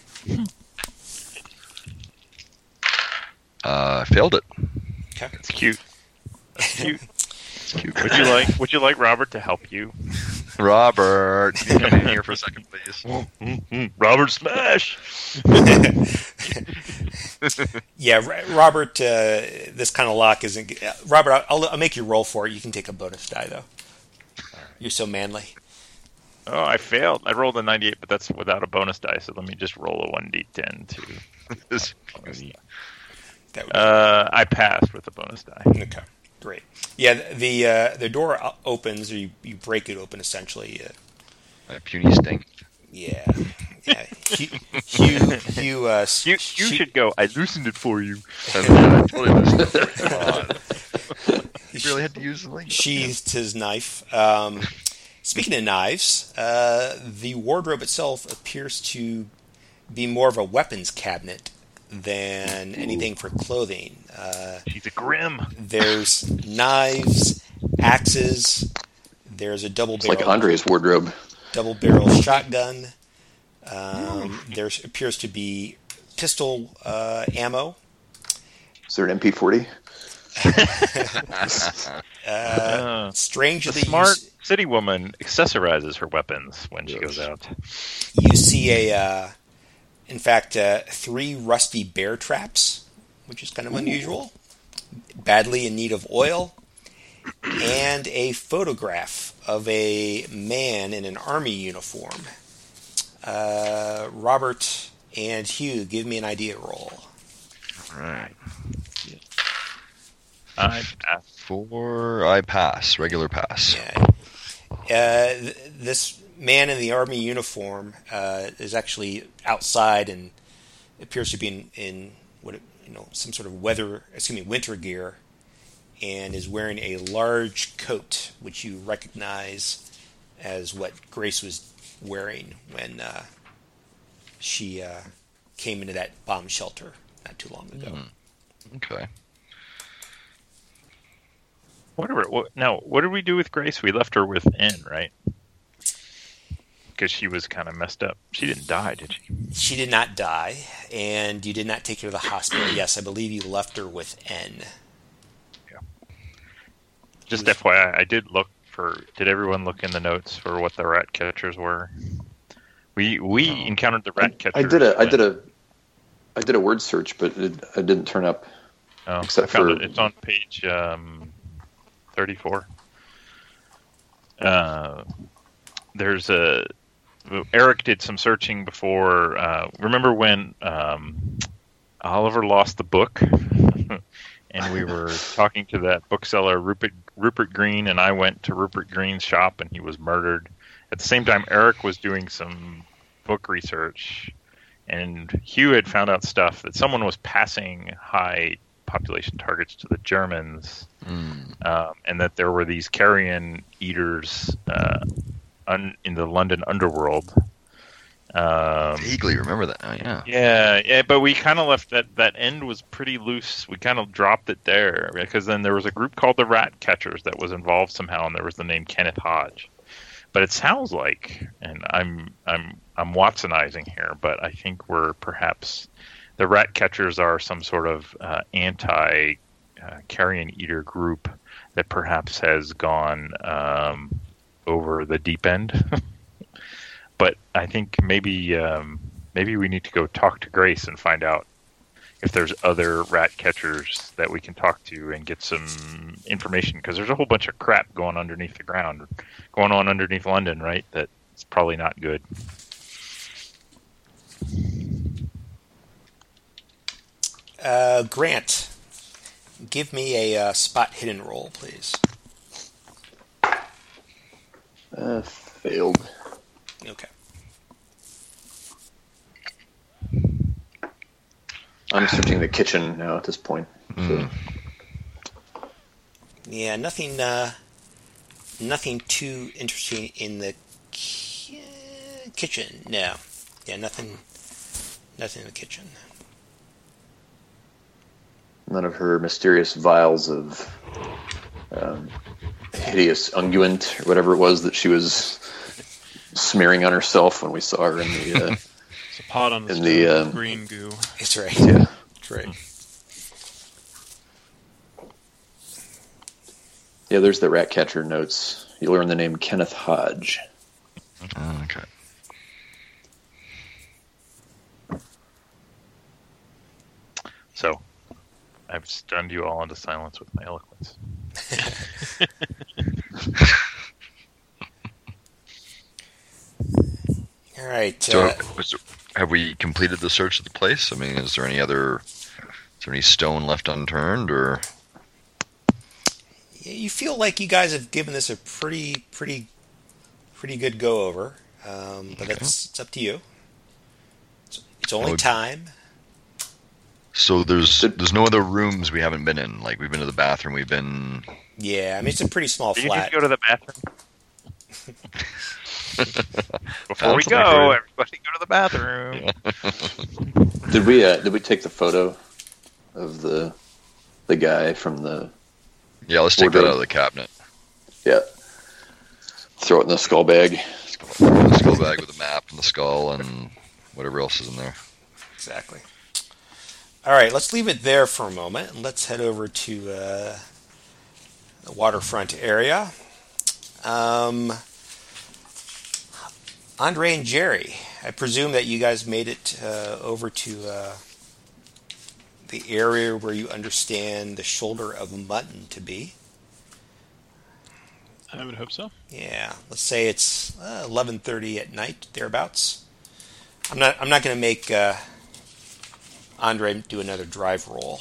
uh, failed it. Okay. It's cute. That's cute. It's cute. Would you like Would you like Robert to help you? Robert, can you come in here for a second, please? Robert Smash. Yeah, Ro- Robert. Uh, this kind of lock isn't. Uh, Robert, I'll, I'll make you roll for it. You can take a bonus die though. You're so manly. Oh, I failed. I rolled a ninety-eight, but that's without a bonus die. So let me just roll a one d ten to. This- That would Uh, I passed with a bonus die. Okay, great. Yeah, the the, uh, the door o- opens, or you, you break it open essentially. Uh, My puny sting. yeah, yeah. Hugh, Hugh, Hugh, uh, s- You You she- should go. I loosened it for you. And, uh, totally missed it. Come on. You really had to use the link. sheathed his knife. Um, speaking of knives, uh, the wardrobe itself appears to be more of a weapons cabinet than anything for clothing. Uh, She's a grim. there's knives, axes. There's a double It's barrel. like Andre's wardrobe. double barrel shotgun. Um, there appears to be pistol uh, ammo. Is there an M P forty? Uh, Strangely, the you, smart s- city woman accessorizes her weapons when she goes out. you see a, uh, in fact, uh, three rusty bear traps, which is kind of unusual. Badly in need of oil, and a photograph of a man in an army uniform. Uh, Robert and Hugh, give me an idea roll. Right. I passed. Four, I pass. Regular pass. Yeah. Uh, th- this man in the army uniform uh, is actually outside and appears to be in, in what it- you know some sort of weather, excuse me, winter gear, and is wearing a large coat, which you recognize as what Grace was wearing when uh, she uh, came into that bomb shelter not too long ago. Okay. Whatever. What, now, what did we do with Grace? We left her with N, right? Because she was kind of messed up. She didn't die, did she? She did not die, and you did not take her to the hospital. Yes, I believe you left her with N. Yeah. Just F Y I, I did look for. Did everyone look in the notes for what the rat catchers were? We we oh. encountered the rat catchers. I did a I did a I did a word search, but it, it didn't turn up. Oh, except I found for it. It's on page um, thirty-four. Uh, there's a. Eric did some searching before. Uh, remember when um, Oliver lost the book, and we were talking to that bookseller Rupert Rupert Green, and I went to Rupert Green's shop, and he was murdered. At the same time, Eric was doing some book research, and Hugh had found out stuff that someone was passing high population targets to the Germans, mm. um, and that there were these carrion eaters. Uh, Un, in the London underworld. Um, Vaguely remember that now, yeah. Yeah, yeah, but we kind of left that, that end was pretty loose. We kind of dropped it there because then there was a group called the Rat Catchers that was involved somehow, and there was the name Kenneth Hodge. But it sounds like, and I'm I'm I'm Watsonizing here, but I think we're perhaps the Rat Catchers are some sort of uh, anti uh, carrion eater group that perhaps has gone. Um, over the deep end. But I think maybe um, maybe we need to go talk to Grace and find out if there's other rat catchers that we can talk to and get some information, because there's a whole bunch of crap going underneath the ground, going on underneath London, right? That's probably not good. Uh, Grant, give me a uh, spot hidden roll, please. Uh, failed. Okay. I'm searching the kitchen now at this point. Mm. So. Yeah, nothing. Uh, nothing too interesting in the ki- kitchen. No. Yeah, nothing. Nothing in the kitchen. None of her mysterious vials of um, hideous unguent or whatever it was that she was smearing on herself when we saw her in the uh, it's a pot on the, in the um, green goo. It's right. Yeah, it's right. Yeah, there's the rat catcher notes. You learn the name Kenneth Hodge. Oh, okay. So, I've stunned you all into silence with my eloquence. All right. So, Uh, was there, have we completed the search of the place? I mean, is there any other, is there any stone left unturned, or? you feel like you guys have given this a pretty, pretty, pretty good go over, um, but Okay. that's it's up to you. It's, it's only Oh. time. So there's there's no other rooms we haven't been in. Like, we've been to the bathroom, we've been. Yeah, I mean it's a pretty small Did you flat. just go to the bathroom? Before Found we something go, for you. everybody go to the bathroom. Did we? Uh, did we take the photo of the the guy from the? Yeah, let's take that Wardrobe. out of the cabinet. Yeah. Throw it in the skull bag. The skull bag with the map and the skull and whatever else is in there. Exactly. All right, let's leave it there for a moment, and let's head over to uh, the waterfront area. Um, Andre and Jerry, I presume that you guys made it uh, over to uh, the area where you understand the shoulder of mutton to be. I would hope so. Yeah, let's say it's uh, eleven thirty at night, thereabouts. I'm not. I'm not going to make uh, Andre do another drive roll,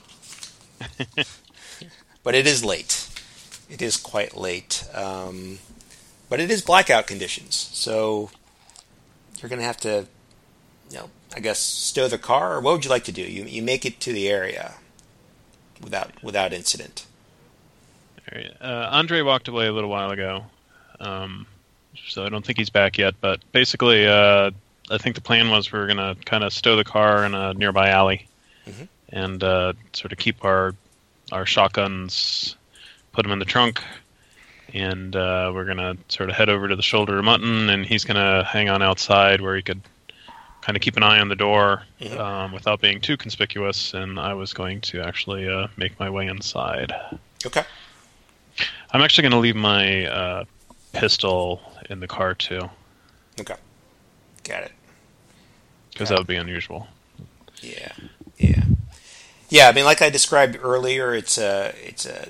but it is late. It is quite late, um, but it is blackout conditions, so you're going to have to, you know, I guess stow the car. Or what would you like to do? You you make it to the area without without incident. Uh, Andre walked away a little while ago, um, so I don't think he's back yet. But basically, uh, I think the plan was we were going to kind of stow the car in a nearby alley Mhm. and uh, sort of keep our our shotguns put him in the trunk, and uh, we're gonna sort of head over to the Shoulder of Mutton, and he's gonna hang on outside where he could kind of keep an eye on the door Mhm. um, without being too conspicuous, and I was going to actually uh, make my way inside. Okay. I'm actually going to leave my uh, pistol in the car too, Okay. Got it. because that would be unusual. Yeah. Yeah. Yeah. I mean, like I described earlier, it's a it's a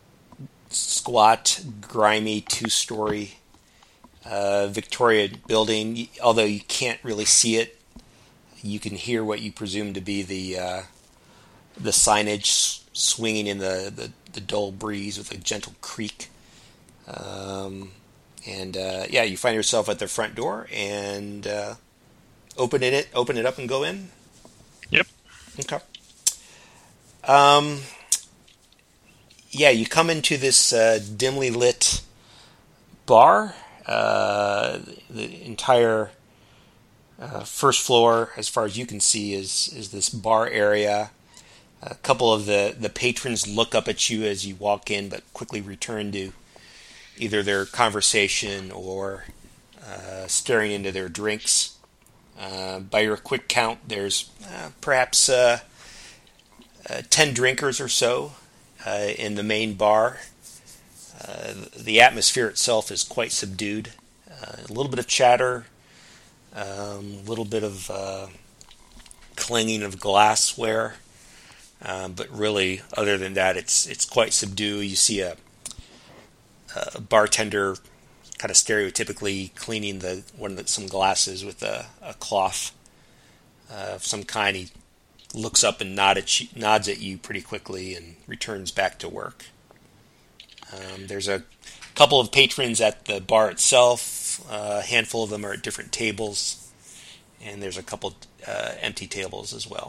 squat, grimy, two-story uh, Victorian building. Although you can't really see it, you can hear what you presume to be the uh, the signage swinging in the, the, the dull breeze with a gentle creak. Um, and uh, yeah, you find yourself at the front door and uh, open it, open it up, and go in. Yep. Okay. Um. Yeah, you come into this uh, dimly lit bar. Uh, the entire uh, first floor, as far as you can see, is is this bar area. A couple of the, the patrons look up at you as you walk in, but quickly return to either their conversation or uh, staring into their drinks. Uh, by your quick count, there's uh, perhaps uh, uh, ten drinkers or so uh, in the main bar. Uh, the atmosphere itself is quite subdued. Uh, a little bit of chatter, a um, little bit of uh, clanging of glassware. Um, but really, other than that, it's it's quite subdued. You see a, a bartender kind of stereotypically cleaning the one of the, some glasses with a, a cloth uh, of some kind. He looks up and nod at you, nods at you pretty quickly and returns back to work. Um, there's a couple of patrons at the bar itself. Uh, a handful of them are at different tables, and there's a couple uh, empty tables as well.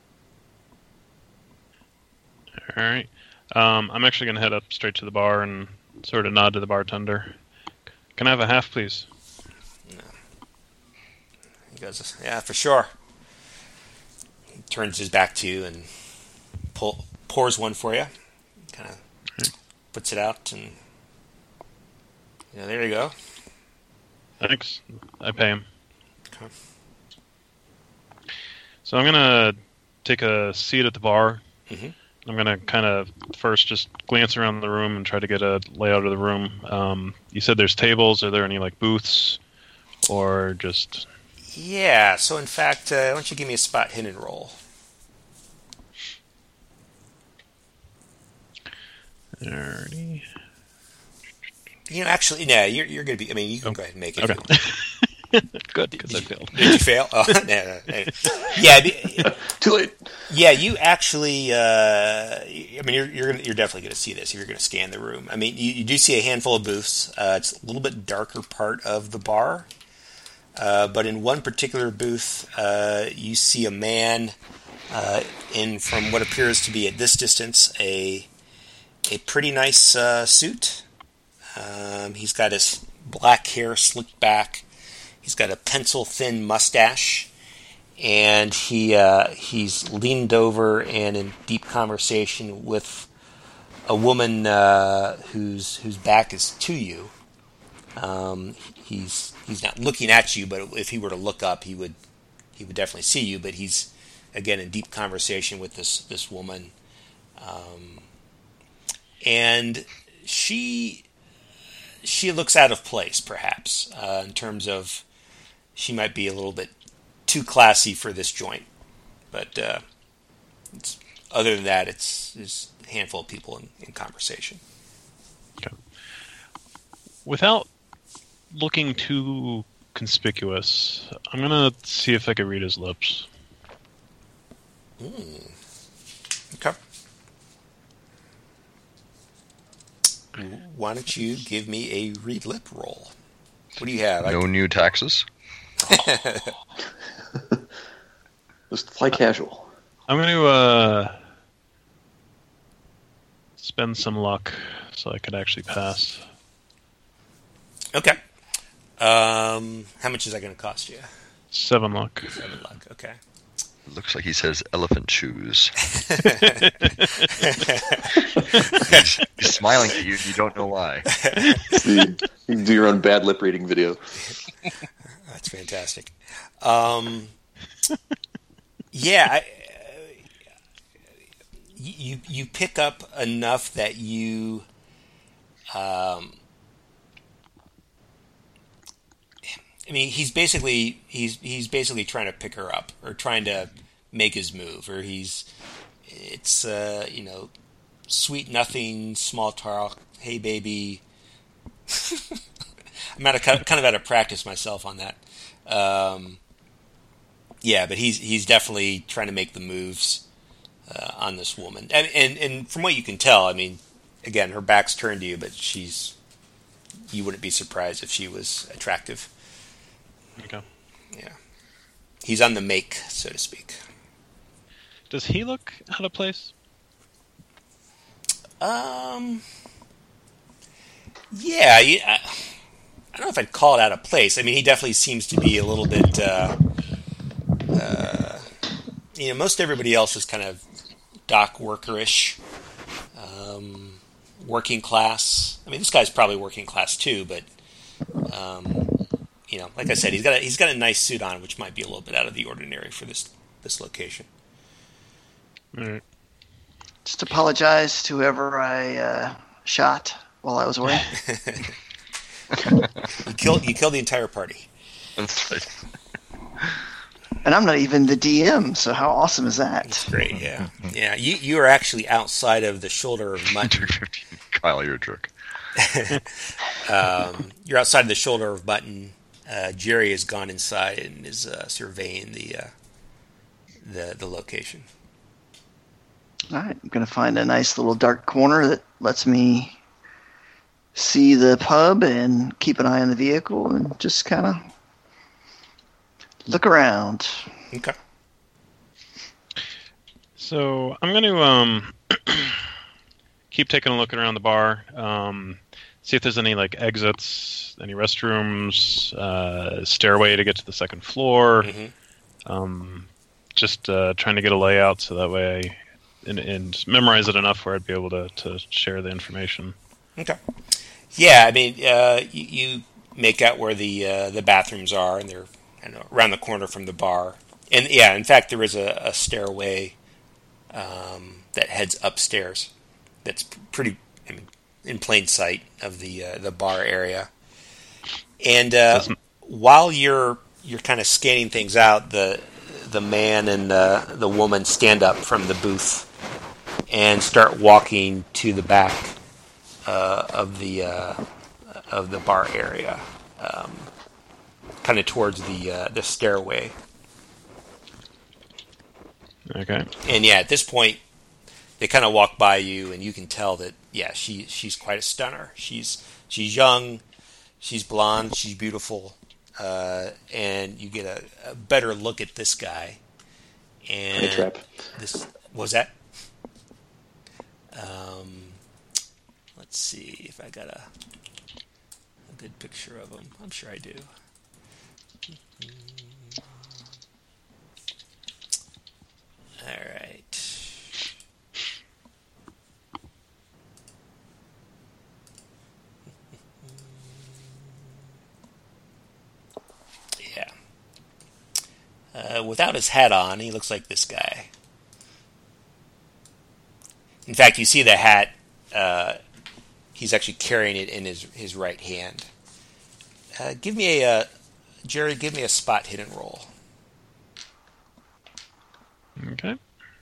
All right. Um, I'm actually going to head up straight to the bar and sort of nod to the bartender. Can I have a half, please? No. He goes, yeah, for sure. He turns his back to you and pull, pours one for you. Kind of Okay. puts it out, and yeah, there you go. Thanks. I pay him. Okay. So I'm going to take a seat at the bar. Mhm. I'm going to kind of first just glance around the room and try to get a layout of the room. Um, you said there's tables. Are there any like booths or just... Yeah, so in fact, uh, why don't you give me a spot hidden roll? Alrighty. You know, actually, no, you're, you're going to be, I mean, you can Oh, go ahead and make it. Okay. Good, because I failed. Did you fail? Oh, no, no, no. Yeah, be- Too late. yeah. You actually, uh, I mean, you're you're, gonna, you're definitely going to see this if you're going to scan the room. I mean, you, you do see a handful of booths. Uh, it's a little bit darker part of the bar, uh, but in one particular booth, uh, you see a man uh, in from what appears to be at this distance a a pretty nice uh, suit. Um, he's got his black hair slicked back. He's got a pencil-thin mustache, and he uh, he's leaned over and in deep conversation with a woman uh, whose whose back is to you. Um, he's he's not looking at you, but if he were to look up, he would he would definitely see you. But he's again in deep conversation with this this woman, um, and she she looks out of place, perhaps uh, in terms of. She might be a little bit too classy for this joint, but uh, it's, other than that, it's, it's a handful of people in, in conversation. Okay. Without looking too conspicuous, I'm going to see if I can read his lips. Mm. Okay. Why don't you give me a read lip roll? What do you have? No I, new taxes. Just fly casual. I'm going to uh, spend some luck so I could actually pass. okay. Um, how much is that going to cost you? Seven luck. Seven luck. Okay. It looks like he says elephant shoes. he's, he's smiling at you, and you don't know why. See, you can do your own bad lip reading video. That's fantastic. Um, yeah, I, you you pick up enough that you, um, I mean, he's basically he's he's basically trying to pick her up or trying to make his move, or he's it's uh, you know, sweet nothing, small talk. Hey, baby. I'm out of, kind of out of practice myself on that. Um, yeah, but he's he's definitely trying to make the moves uh, on this woman, and, and and from what you can tell, I mean, again, her back's turned to you, but she's you wouldn't be surprised if she was attractive. Okay. Yeah, he's on the make, so to speak. Does he look out of place? Um. Yeah, you, I, I don't know if I'd call it out of place. I mean, he definitely seems to be a little bit. Uh, uh, you know, most everybody else is kind of dock workerish, um, working class. I mean, this guy's probably working class too, but um, you know, like I said, he's got a, he's got a nice suit on, which might be a little bit out of the ordinary for this this location. All right. Just apologize to whoever I uh, shot while I was away. You killed you killed the entire party. That's right. And I'm not even the D M, so how awesome is that? It's great, yeah. Yeah, you you are actually outside of the shoulder of mutton. Kyle, you're a jerk. um, you're outside of the shoulder of mutton. Uh, Jerry has gone inside and is uh, surveying the uh, the the location. All right, I'm going to find a nice little dark corner that lets me see the pub and keep an eye on the vehicle and just kind of look around. Okay. So I'm going to um, keep taking a look around the bar, um, see if there's any like exits, any restrooms, uh, stairway to get to the second floor. Mm-hmm. Um, just uh, trying to get a layout so that way I and, and memorize it enough where I'd be able to, to share the information. Okay. Yeah, I mean, uh, you, you make out where the uh, the bathrooms are, and they're I don't know, around the corner from the bar. And yeah, in fact, there is a, a stairway um, that heads upstairs. That's pretty, I mean, in plain sight of the uh, the bar area. And uh, while you're you're kind of scanning things out, the the man and uh, the woman stand up from the booth and start walking to the back uh, of the uh, of the bar area, um, kind of towards the uh, the stairway. Okay. And yeah, at this point, they kind of walk by you, and you can tell that yeah, she she's quite a stunner. She's she's young, she's blonde, she's beautiful, uh, and you get a, a better look at this guy. And Honey trap. This what was that. Um, let's see if I got a a good picture of him. I'm sure I do. All right. Yeah. Uh, without his hat on, he looks like this guy. In fact, you see the hat, uh, he's actually carrying it in his, his right hand. Uh, give me a, uh, Jerry, give me a spot hidden roll. Okay.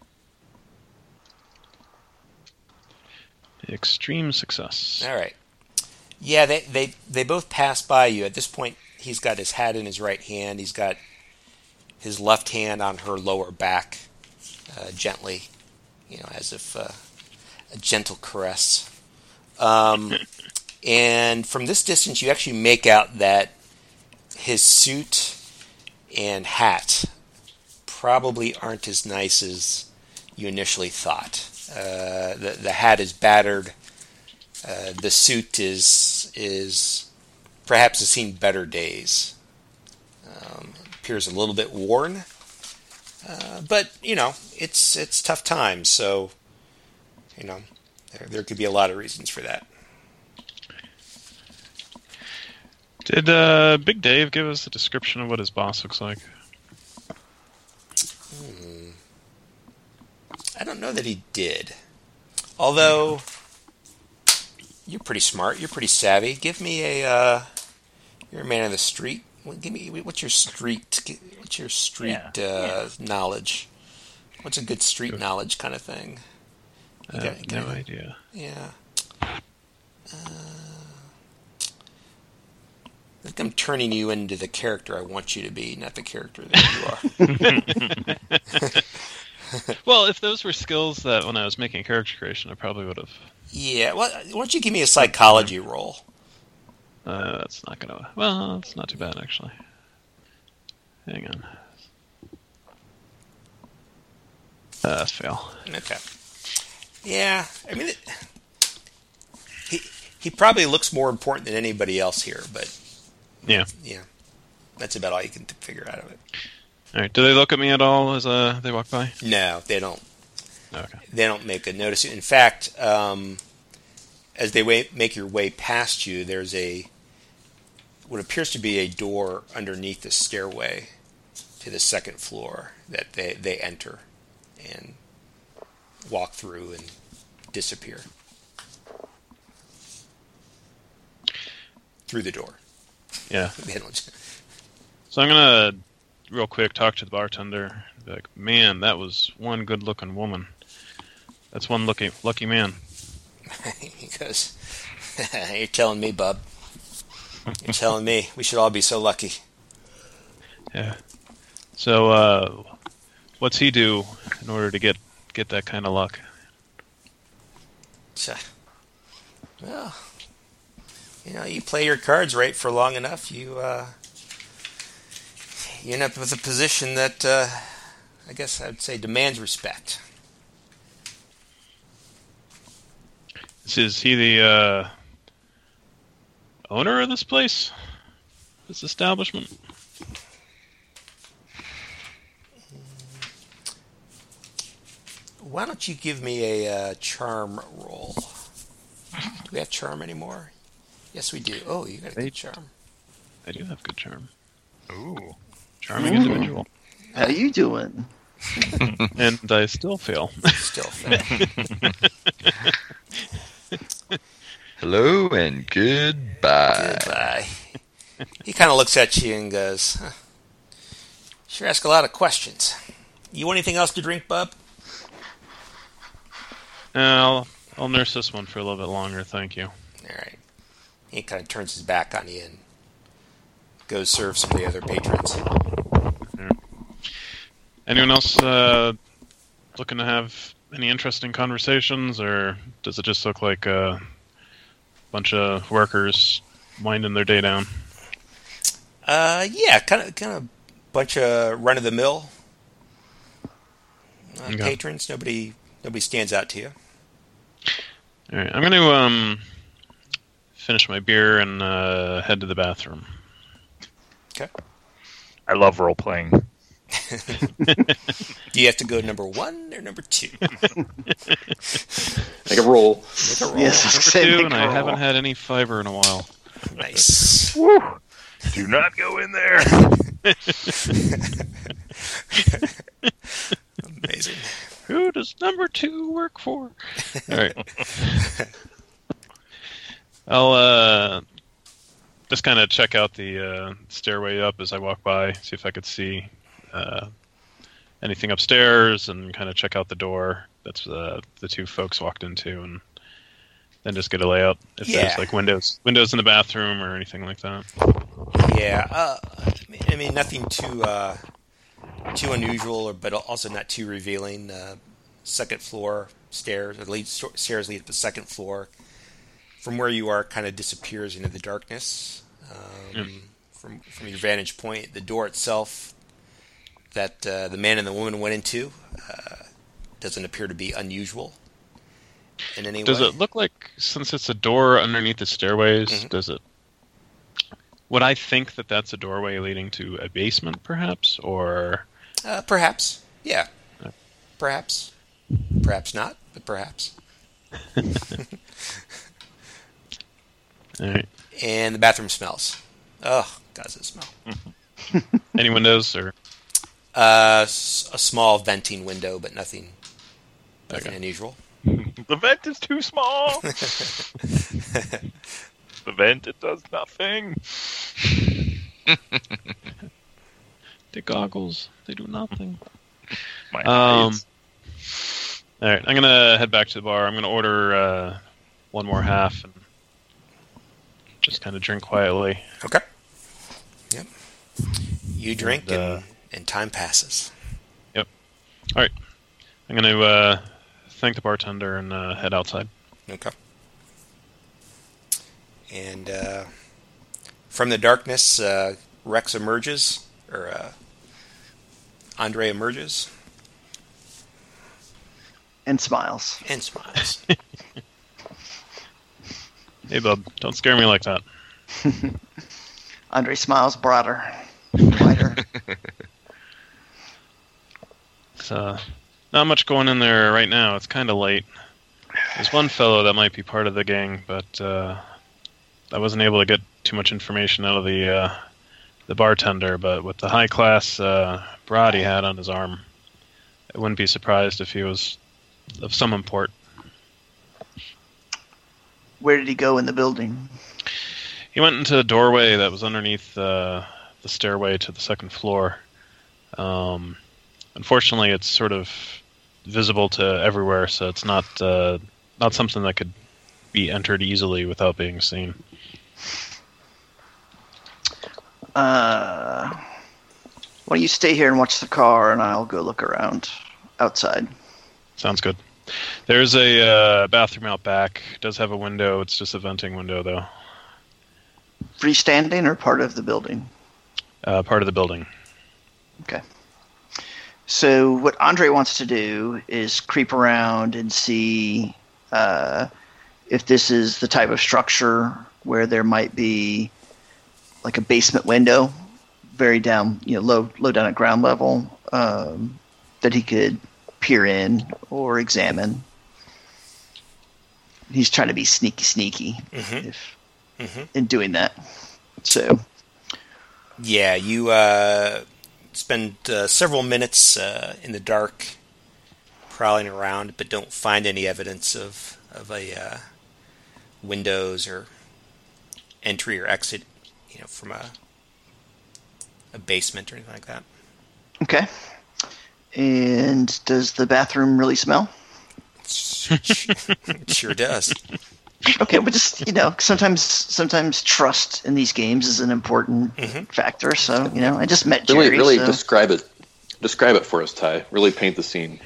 Extreme success. All right. Yeah, they, they, they both pass by you. At this point, he's got his hat in his right hand. He's got his left hand on her lower back, uh, gently, you know, as if uh, a gentle caress. Um, and from this distance, you actually make out that his suit and hat probably aren't as nice as you initially thought. Uh, the the hat is battered. Uh, the suit is is perhaps has seen better days. Um, appears a little bit worn. Uh, but you know, it's it's tough times, so you know, there, there could be a lot of reasons for that. Did uh, Big Dave give us a description of what his boss looks like? Hmm. I don't know that he did. Although, you're pretty smart. You're pretty savvy. Give me a. Uh, you're a man of the street. Well, give me what's your street? What's your street Yeah. uh, knowledge? What's a good street Good. knowledge kind of thing? I You have got- you no got- idea. Yeah. Uh, I think I'm turning you into the character I want you to be, not the character that you are. Well, if those were skills that when I was making character creation, I probably would have. Yeah. Well, why don't you give me a psychology roll? Uh, that's not gonna. Well, it's not too bad actually. Hang on. Uh, that's fail. Okay. Yeah. I mean, it, he he probably looks more important than anybody else here, but Yeah. yeah, that's about all you can t- figure out of it. All right. Do they look at me at all as uh, they walk by? No, they don't. Okay. They don't make a notice. In fact, um, as they way, make your way past you, there's a what appears to be a door underneath the stairway to the second floor that they, they enter and walk through and disappear through the door. Yeah. They don't. So I'm gonna real quick talk to the bartender. Be like, man, that was one good-looking woman. That's one lucky lucky man. He goes, "You're telling me, bub. You're telling me. We should all be so lucky." Yeah. So, uh, what's he do in order to get get that kind of luck? So, well, you know, you play your cards right for long enough, you uh, you end up with a position that uh, I guess I'd say demands respect. Is, is he the uh, owner of this place? This establishment? Why don't you give me a uh, charm roll? Do we have charm anymore? Yes, we do. Oh, you got a They- good charm. I do have good charm. Ooh. Charming Ooh. individual. How you doing? And I still fail. Still fail. Hello and goodbye. Goodbye. He kind of looks at you and goes, huh, "Sure ask a lot of questions. You want anything else to drink, bub?" I'll, I'll nurse this one for a little bit longer, thank you. All right. He kind of turns his back on you and goes serve some of the other patrons. Anyone else uh, looking to have any interesting conversations, or does it just look like a bunch of workers winding their day down? Uh, yeah, kind of, kind of, bunch of run of the mill uh, Okay. patrons. Nobody, nobody stands out to you. All right, I'm going to um, finish my beer and uh, head to the bathroom. Okay. I love role playing. Do you have to go number one or number two? Make a roll. Make a roll. Yes, I was Number saying two, make and a I roll. haven't had any fiber in a while. Nice. Woo! Do not go in there. Amazing. Who does number two work for? All right. I'll uh, just kind of check out the uh, stairway up as I walk by, see if I could see uh, anything upstairs, and kind of check out the door that's uh, the two folks walked into, and then just get a layout if Yeah. there's like windows, windows in the bathroom or anything like that. Yeah. Uh, I mean, nothing too uh, too unusual, or but also not too revealing. Uh, second floor stairs, or lead stairs lead to the second floor. From where you are, kind of disappears into the darkness. Um, Yep. From from your vantage point, the door itself that uh, the man and the woman went into uh, doesn't appear to be unusual in any Does way. it look like, since it's a door underneath the stairways, Mhm. does it... Would I think that that's a doorway leading to a basement, perhaps? Or... Uh, perhaps. Yeah. Perhaps. Perhaps not, but perhaps. All right. And the bathroom smells. Oh, God, does it smell? Any windows or? Uh, s- a small venting window, but nothing, nothing Okay. unusual. The vent is too small. The vent, it does nothing. The goggles, they do nothing. My Um, eyes. All right, I'm gonna head back to the bar. I'm gonna order uh, one more half and just kind of drink quietly. Okay. Yep. You drink, And, and, uh, and time passes. All right, I'm gonna uh, thank the bartender and uh, head outside. Okay. And uh, from the darkness, uh, Rex emerges, or uh, Andre emerges, And smiles. and smiles. Hey, bub, don't scare me like that. Andre smiles broader, wider. It's uh, not much going in there right now. It's kind of late. There's one fellow that might be part of the gang, but uh, I wasn't able to get too much information out of the uh, the bartender. But with the high class uh, broad he had on his arm, I wouldn't be surprised if he was of some import. Where did he go in the building? He went into a doorway that was underneath uh, the stairway to the second floor. Um, unfortunately, it's sort of visible to everywhere, so it's not uh, not something that could be entered easily without being seen. Uh, why don't you stay here and watch the car, and I'll go look around outside. Sounds good. There's a uh, bathroom out back. It does have a window. It's just a venting window, though. Freestanding or part of the building? Uh, part of the building. Okay. So what Andre wants to do is creep around and see uh, if this is the type of structure where there might be like a basement window, very down, you know, low, low down at ground level, um, that he could peer in or examine. He's trying to be sneaky, sneaky Mhm. if, Mhm. in doing that. So Yeah, you uh, spend uh, several minutes uh, in the dark prowling around, but don't find any evidence of, of a uh, windows or entry or exit, you know, from a a basement or anything like that. okay. And does the bathroom really smell? It sure does. Okay, but just, you know, sometimes sometimes trust in these games is an important Mhm. factor. So, you know, I just met Jerry. Really, really so- describe it. Describe it for us, Ty. Really paint the scene.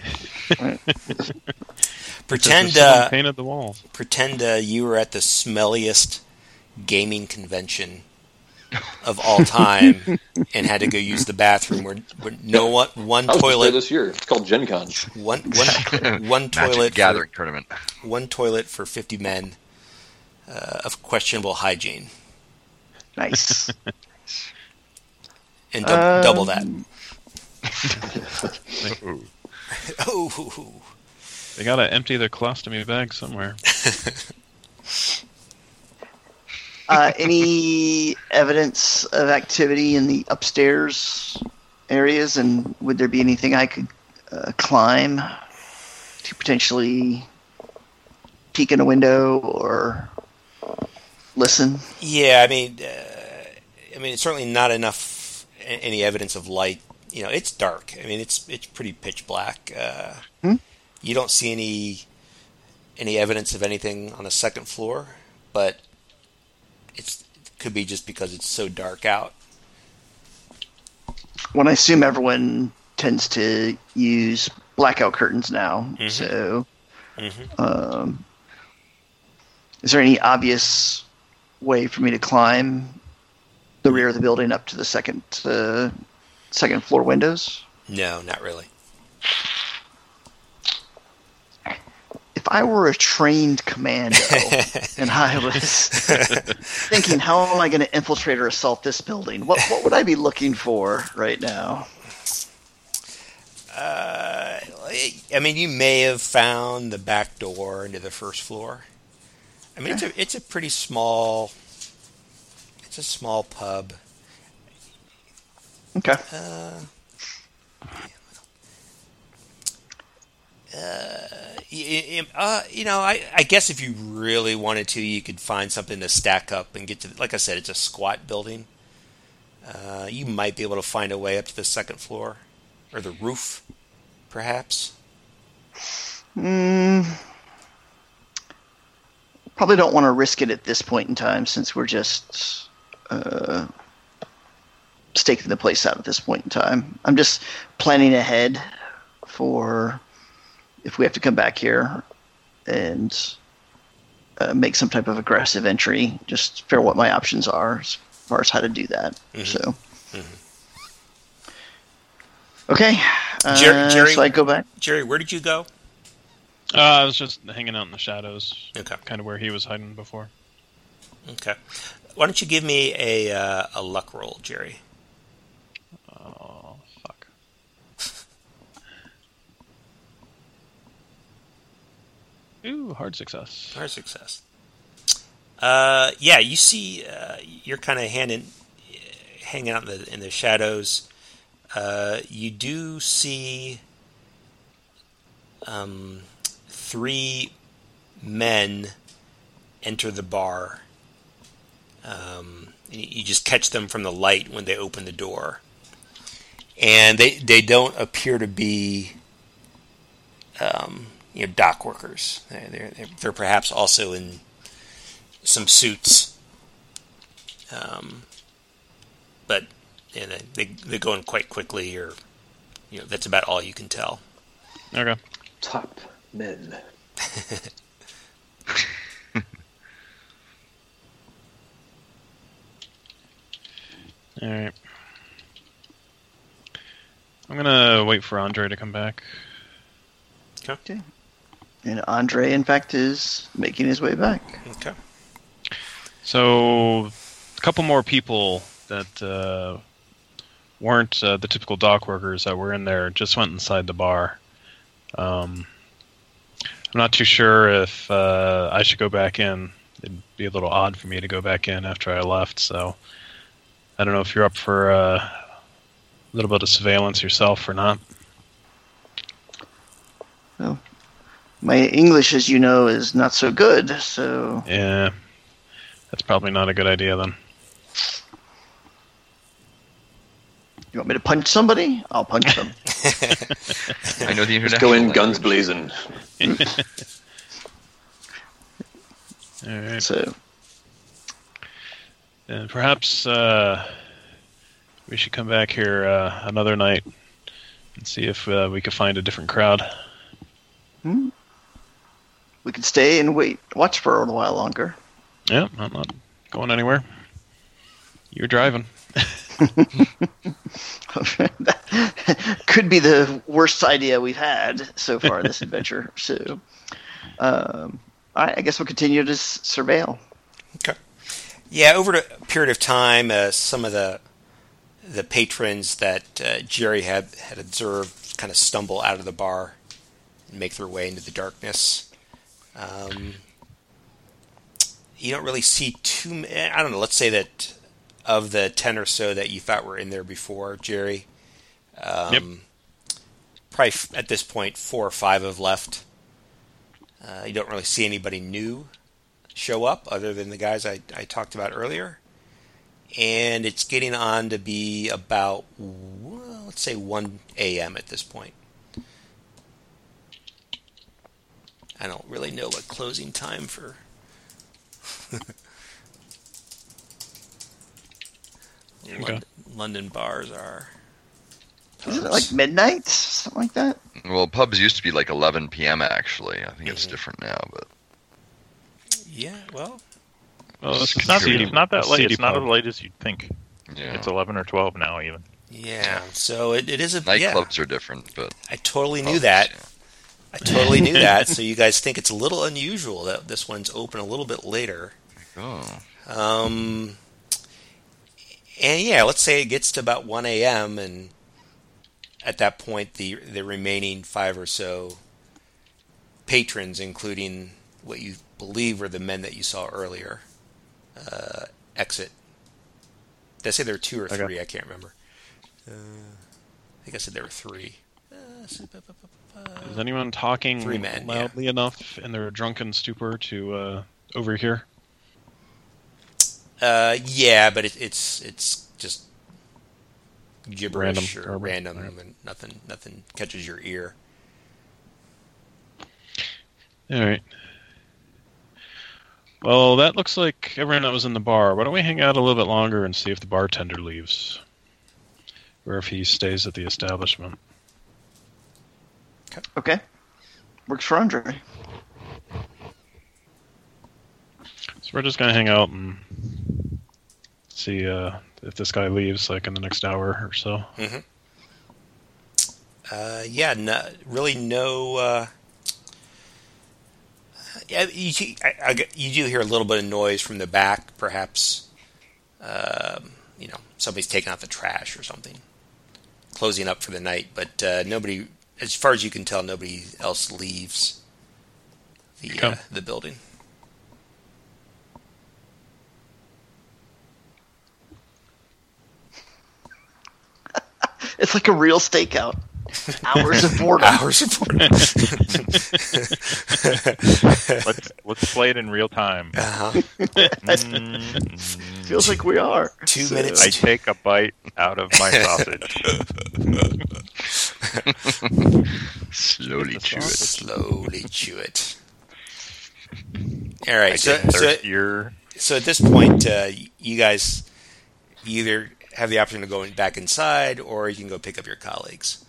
Pretend Someone uh, painted the walls. pretend uh, you were at the smelliest gaming convention of all time and had to go use the bathroom where, where no one one I was there toilet this year. It's called Gen Con. one one one Magic toilet Gathering tournament. for, one toilet for fifty men uh, of questionable hygiene Nice. and dub- double that. Um, Ooh. Oh, They gotta empty their colostomy bag somewhere. Uh, any evidence of activity in the upstairs areas, and would there be anything I could uh, climb to potentially peek in a window or listen? yeah. I mean, uh, I mean, it's certainly not enough. a- Any evidence of light. You know, it's dark. I mean, it's it's pretty pitch black. Uh, Hmm? You don't see any any evidence of anything on the second floor, but it's it could be just because it's so dark out. Well, I assume everyone tends to use blackout curtains now. Mhm. So, Mm-hmm. um, is there any obvious way for me to climb the rear of the building up to the second uh, second floor windows? No, not really. If I were a trained commando and I was thinking, how am I going to infiltrate or assault this building? What what would I be looking for right now? Uh, I mean, you may have found the back door into the first floor. I mean, it's a it's a pretty small. It's a small pub. Okay. Uh, uh, you, uh, you know, I, I guess if you really wanted to, you could find something to stack up and get to. Like I said, it's a squat building. Uh, you might be able to find a way up to the second floor or the roof, perhaps. Mm, probably don't want to risk it at this point in time, since we're just uh, staking the place out at this point in time. I'm just planning ahead for if we have to come back here and uh, make some type of aggressive entry, just figure what my options are as far as how to do that. Mm-hmm. So, mm-hmm. okay. Uh, Jerry, Jerry, so I go back. Jerry, where did you go? Uh, I was just hanging out in the shadows. Okay. Kind of where he was hiding before. Okay. Why don't you give me a uh, a luck roll, Jerry? Oh, fuck. Ooh, hard success. Hard success. Uh, yeah, you see, uh, you're kind of hanging, hanging out in the, in the shadows. Uh, you do see um, three men enter the bar. Um, you just catch them from the light when they open the door. And they, they don't appear to be um, you know, dock workers. They're, they're, they're perhaps also in some suits. Um, but you know, they, they're going quite quickly, or you know, that's about all you can tell. Okay. Top men. All right. I'm gonna wait for Andre to come back. Okay. And Andre, in fact, is making his way back. Okay. So, a couple more people that uh, weren't uh, the typical dock workers that were in there just went inside the bar. Um, I'm not too sure if uh, I should go back in. It'd be a little odd for me to go back in after I left, so I don't know if you're up for uh, a little bit of surveillance yourself or not. Well, my English, as you know, is not so good, so... Yeah, that's probably not a good idea then. You want me to punch somebody? I'll punch them. I know the international Just go in language. guns blazing. All right. So, Uh, perhaps uh, we should come back here uh, another night and see if uh, we could find a different crowd. hmm? We could stay and wait, watch for a little while longer. Yeah, I'm not going anywhere. You're driving. That could be the worst idea we've had so far in this adventure. So, um, I, I guess we'll continue to s- surveil. Okay. Yeah, over a period of time, uh, some of the the patrons that uh, Jerry had, had observed kind of stumble out of the bar and make their way into the darkness. Um, you don't really see too many, I don't know, let's say that of the ten or so that you thought were in there before, Jerry, um, Yep. probably f- at this point four or five have left. Uh, you don't really see anybody new show up other than the guys I, I talked about earlier. And it's getting on to be about, well, let's say one a.m. at this point. I don't really know what closing time for Okay. London, London bars are. Isn't it like midnight? Something like that? Well, pubs used to be like eleven p.m. actually. I think it's Mhm. different now, but Yeah, well, Well, It's not, seedy- it's not that late. seedy It's not pub. as late as you'd think. yeah. It's eleven or twelve now, even. yeah. So it, it is a yeah. Nightclubs are different, but I totally knew pubs, that. yeah. I totally knew that. So you guys think it's a little unusual that this one's open a little bit later. Oh, Um, and yeah, let's say it gets to about one a.m. and at that point, the the remaining five or so patrons, including what you believe were the men that you saw earlier, uh, exit. Did I say there were two or three? Okay. I can't remember. Uh, I think I said there were three. Uh, Is anyone talking Three men, yeah. loudly enough in their drunken stupor to uh, overhear? Uh, yeah, but it, it's it's just gibberish Random, or or- random, right. and nothing nothing catches your ear. All right. Well, that looks like everyone that was in the bar. Why don't we hang out a little bit longer and see if the bartender leaves? Or if he stays at the establishment. Okay. Works for Andre. So we're just going to hang out and see uh, if this guy leaves, like, in the next hour or so. Mm-hmm. Uh, yeah, no, really no. Uh, yeah, you, I, I, get- you do hear a little bit of noise from the back, perhaps. Um, you know, somebody's taking out the trash or something, closing up for the night. But uh, nobody, as far as you can tell, nobody else leaves the Okay. uh, the building. It's like a real stakeout. Hours of boredom. Hours of boredom. Let's let's play it in real time. Uh-huh. Mm, Feels like we are. Two So- minutes. I take a bite out of my sausage. Slowly The chew it. Slowly chew it. All right, I so get so, thirstier. so at this point, uh, you guys either have the option to go in- back inside, or you can go pick up your colleagues.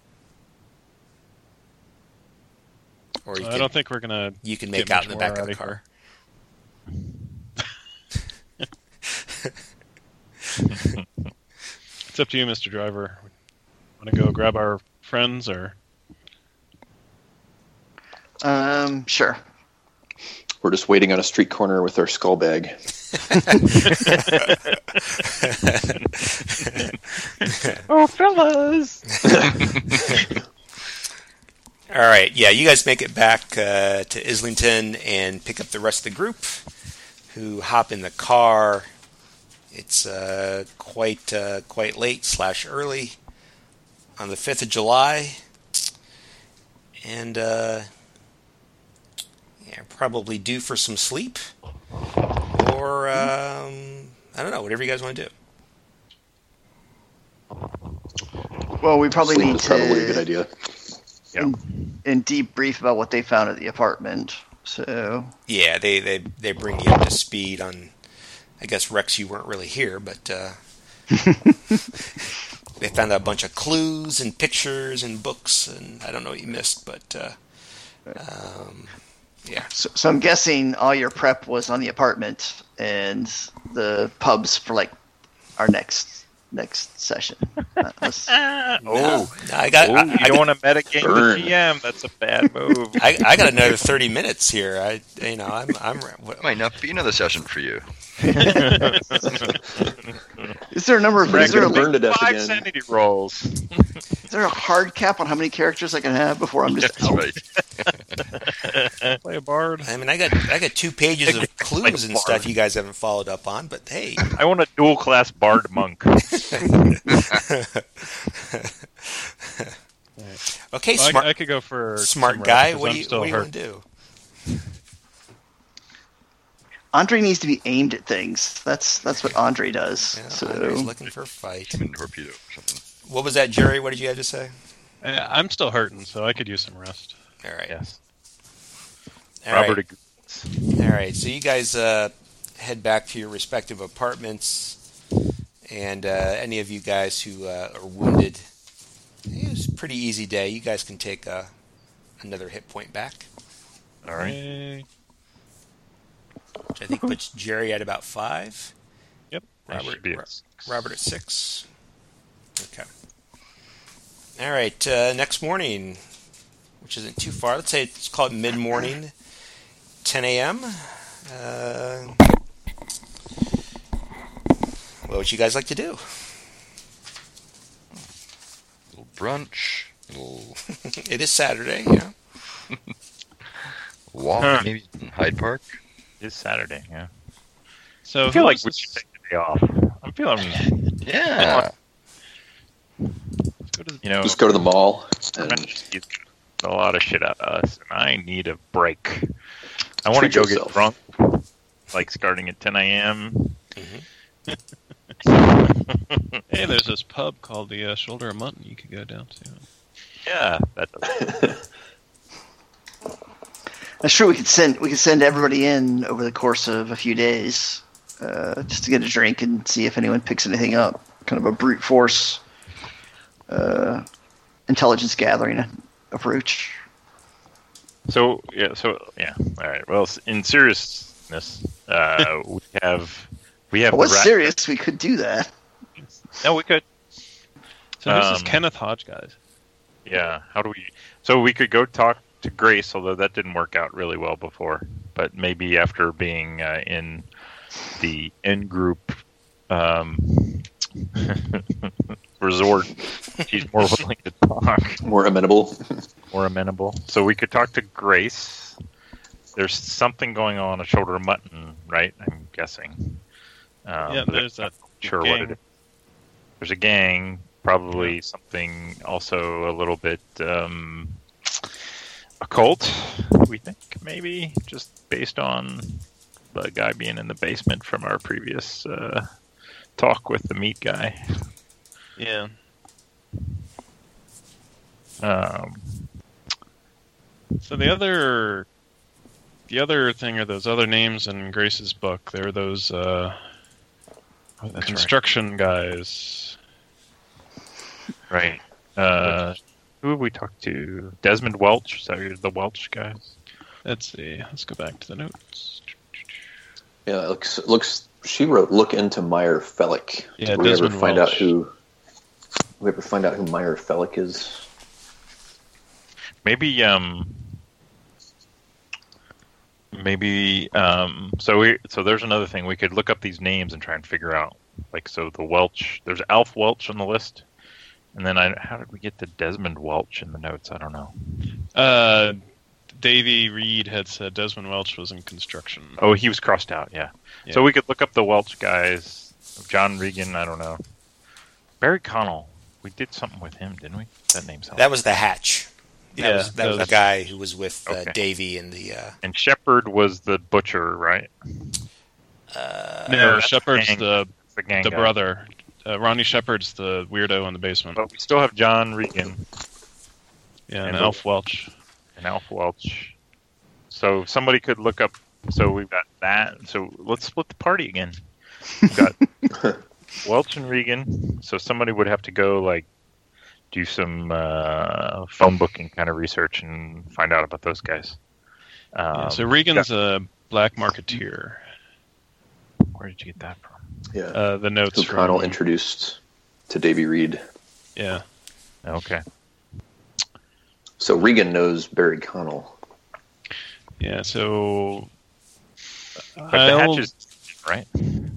Or you I can, don't think we're going to... you can make get out in the much back more of the out of car. It's up to you, Mister Driver. Want to go grab our friends, or... Um, sure. We're just waiting on a street corner with our skull bag. Oh, fellas! All right, yeah, you guys make it back uh, to Islington and pick up the rest of the group, who hop in the car. It's uh, quite uh, quite late slash early on the fifth of July, and uh, yeah, probably due for some sleep, or um, I don't know, whatever you guys want to do. Well, we probably Sleep need is probably a good to idea. Yeah. and debrief about what they found at the apartment. So, Yeah, they, they, they bring you up to speed on, I guess, Rex, you weren't really here, but uh, they found a bunch of clues and pictures and books, and I don't know what you missed, but uh, um, yeah. so, so I'm guessing all your prep was on the apartment and the pubs for like our next next session. That was- Oh, No, I got, oh, I, you I, don't got want to metagame Burn. the G M. That's a bad move. I, I got another thirty minutes here. I, you know, I'm, I'm. Might not be another session for you. is there a number of? Frank's Is there a, gonna burn to death Five again. sanity rolls. is there a hard cap on how many characters I can have before I'm just That's out? right. Play a bard. I mean, I got, I got two pages of clues and stuff you guys haven't followed up on, but hey. I want a dual class bard monk. Okay, Well, smart, I, I could go for smart some guy. rest, 'cause What I'm do you, still what do you hurt. want to do? Andre needs to be aimed at things. That's that's what Andre does. Yeah, so Andre's looking for a fight. Human torpedo or something. What was that, Jerry? What did you have to say? Uh, I'm still hurting, so I could use some rest. All right. Yes. All Robert. right. All right. So you guys uh, head back to your respective apartments, and uh, any of you guys who uh, are wounded, it was a pretty easy day. You guys can take uh, another hit point back, All right. Yay. which I think puts Jerry at about five. Yep. I Robert, should be Ro- at six. Robert at six. Okay. All right. Uh, next morning, which isn't too far. Let's say it's called mid-morning, ten a.m. Uh, what would you guys like to do? brunch, little It is Saturday, yeah. walk, Huh. maybe in Hyde Park. It's Saturday, yeah. So I feel who like was we this- should take the day off. I'm feeling, Yeah. let's go to the- you know, Just go to the mall and he's got a lot of shit out of us, and I need a break. I want to Treat go yourself. get drunk, like starting at ten a.m. Hey, there's this pub called the uh, Shoulder of Mutton you could go down to. Yeah, that does. That's true. We could send we could send everybody in over the course of a few days, uh, just to get a drink and see if anyone picks anything up. Kind of a brute force, uh, intelligence gathering approach. So yeah, so yeah. All right. Well, in seriousness, uh, we have we have If it was the rat- serious, we could do that. No, we could. So who's this Um, Kenneth Hodge guys? Yeah. How do we? So we could go talk to Grace, although that didn't work out really well before. But maybe after being uh, in the in group um, resort, she's more willing to talk, more amenable. more amenable. So we could talk to Grace. There's something going on at Shoulder of Mutton, right? I'm guessing. Um, Yeah, but there's I'm that not sure what gang. it is. There's a gang, probably something also a little bit um, occult, we think, maybe, just based on the guy being in the basement from our previous uh, talk with the meat guy. Yeah. Um, So the other, the other thing are those other names in Grace's book. They're those uh, oh, that's construction guys. right. right. Uh, who have we talked to? Desmond Welch? Is that the Welch guys? Let's see. Let's go back to the notes. Yeah, it looks, it looks. She wrote, "Look into Meyer Fellick." Yeah, Did we Desmond ever find Welch. out who? Did we ever find out who Meyer Fellick is? Maybe, um, maybe, um, so we, so there's another thing. We could look up these names and try and figure out, like, so the Welch, there's Alf Welch on the list. And then I, how did we get to Desmond Welch in the notes? I don't know. Uh, Davey Reed had said Desmond Welch was in construction. Oh, he was crossed out. Yeah. Yeah. So we could look up the Welch guys. John Regan. I don't know. Barry Connell. We did something with him, didn't we? That name sounds. That was the Hatch. That Yeah, was, that that was was- the guy who was with uh, Okay. Davey in the. Uh, And Shepard was the butcher, right? uh, No, that's Shepard's gang. the The gang the guy. brother. Uh, Ronnie Shepard's the weirdo in the basement. But we still have John Regan Yeah, and and Alf Welch. and Alf Welch. So somebody could look up. So we've got that. So let's split the party again. We've got Welch and Regan. So somebody would have to go like do some uh, phone booking kind of research and find out about those guys. Um, Yeah, so Regan's a black marketeer. where did you get that from? Yeah, Uh, the notes who from Connell introduced to Davy Reed. yeah. Okay. So Regan knows Barry Connell. Yeah, so But the I'll- hatch is right.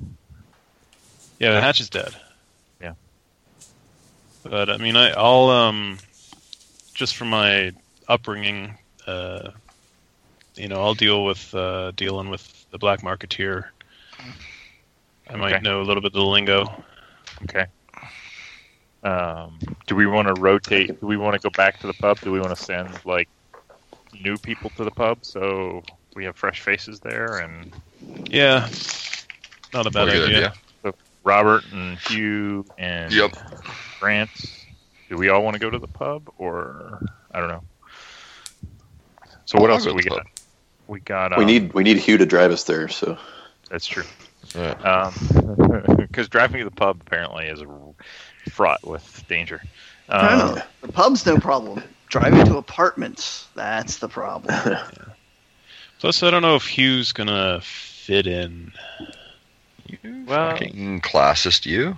yeah, the Hatch is dead. Yeah. But I mean, I, I'll um, just from my upbringing, uh, you know, I'll deal with uh, dealing with the black marketeer. I might Okay. know a little bit of the lingo. Okay. Um, do we want to rotate? Do we want to go back to the pub? Do we want to send like new people to the pub so we have fresh faces there? And Yeah, not a bad Probably a good idea. idea. Robert and Hugh and Yep. Grant. Do we all want to go to the pub, or I don't know? So what I'll else go do we to the got? We got. Um, we need we need Hugh to drive us there. So That's true. Yeah. Because driving to the pub apparently is fraught with danger. No, Um, no, the pub's no problem. Driving to apartments, that's the problem. Plus, I don't know if Hugh's gonna fit in. Well, Fucking classist you.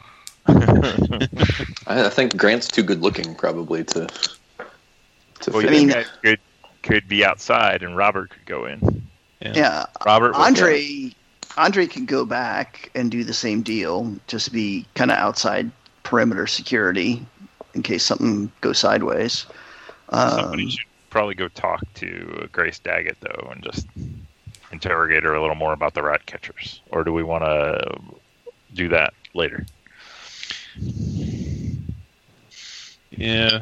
I, I think Grant's too good looking, probably to. to well, fit you I mean- guys could could be outside and Robert could go in. Yeah, Robert, was Andre Andre can go back and do the same deal, just be kind of outside perimeter security. in case something goes sideways. Somebody Um, should probably go talk to Grace Daggett, though, and just interrogate her a little more about the rat catchers. Or do we want to do that later? Yeah.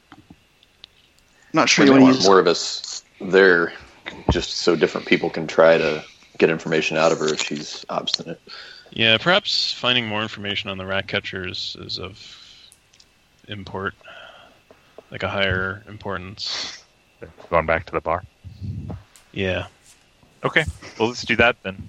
not sure We you may want to want use. more of us there, just so different people can try to get information out of her if she's obstinate. Yeah, perhaps finding more information on the rat catchers is of import, like a higher importance. Going back to the bar? Yeah. Okay, well, let's do that then.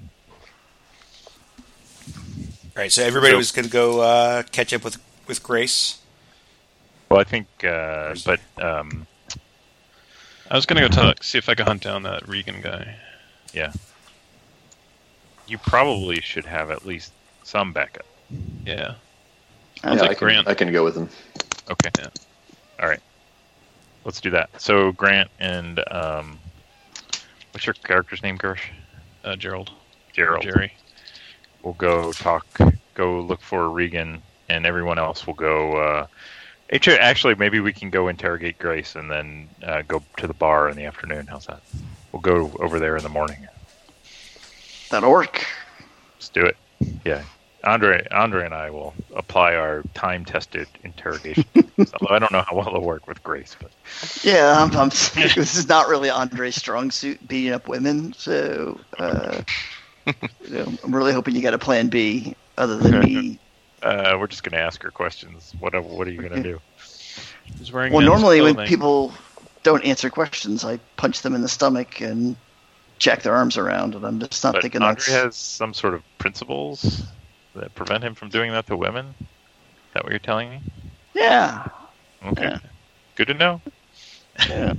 All right, so everybody So- was going to go uh, catch up with with Grace. Well, I think, uh, but um, I was gonna go talk, see if I could hunt down that Regan guy. yeah. You probably should have at least some backup. Yeah. I Yeah, like I can, Grant. I can go with him. Okay. Yeah. All right. Let's do that. So Grant and um, what's your character's name, Gersh? Uh, Gerald. Gerald. Jerry. We'll go talk. Go look for Regan, and everyone else will go. Uh, actu- actually, maybe we can go interrogate Grace and then uh, go to the bar in the afternoon. How's that? We'll go over there in the morning. That'll work. Let's do it. Yeah. Andre, Andre and I will apply our time-tested interrogation. Although I don't know how well it'll work with Grace, but Yeah, I'm, I'm, this is not really Andre's strong suit, beating up women. So uh, you know, I'm really hoping you got a plan B other than me. uh, we're just going to ask her questions. What What are you going to do? He's wearing Well, men's normally when clothing. people don't answer questions, I punch them in the stomach and jack their arms around, and I'm just not But thinking Andre that's. has some sort of principles that prevent him from doing that to women. Is that what you're telling me? Yeah, Okay. Yeah. Good to know. yeah.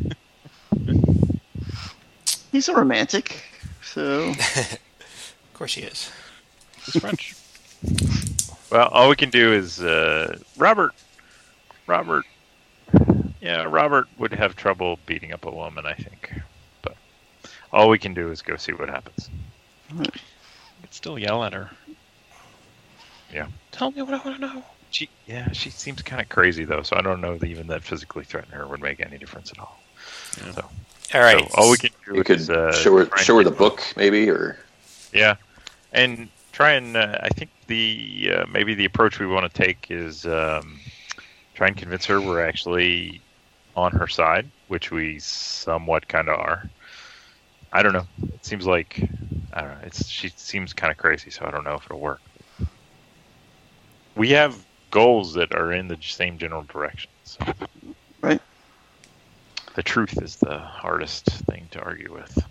He's a romantic, so Of course he is. He's French. Well, all we can do is uh, Robert. Robert. Yeah, Robert would have trouble beating up a woman, I think. But all we can do is go see what happens. Could still yell at her. Yeah. Tell me what I want to know. She, yeah, she seems kind of crazy though, so I don't know that even that physically threatening her would make any difference at all. Yeah. So, All right. so all we can do You could is uh, show her, try and show her get- the book, maybe, or Yeah, and try and uh, I think the uh, maybe the approach we want to take is um, try and convince her we're actually on her side, which we somewhat kind of are. I don't know. It seems like I don't know. It's she seems kind of crazy, so I don't know if it'll work. We have goals that are in the same general direction. So. Right. The truth is the hardest thing to argue with.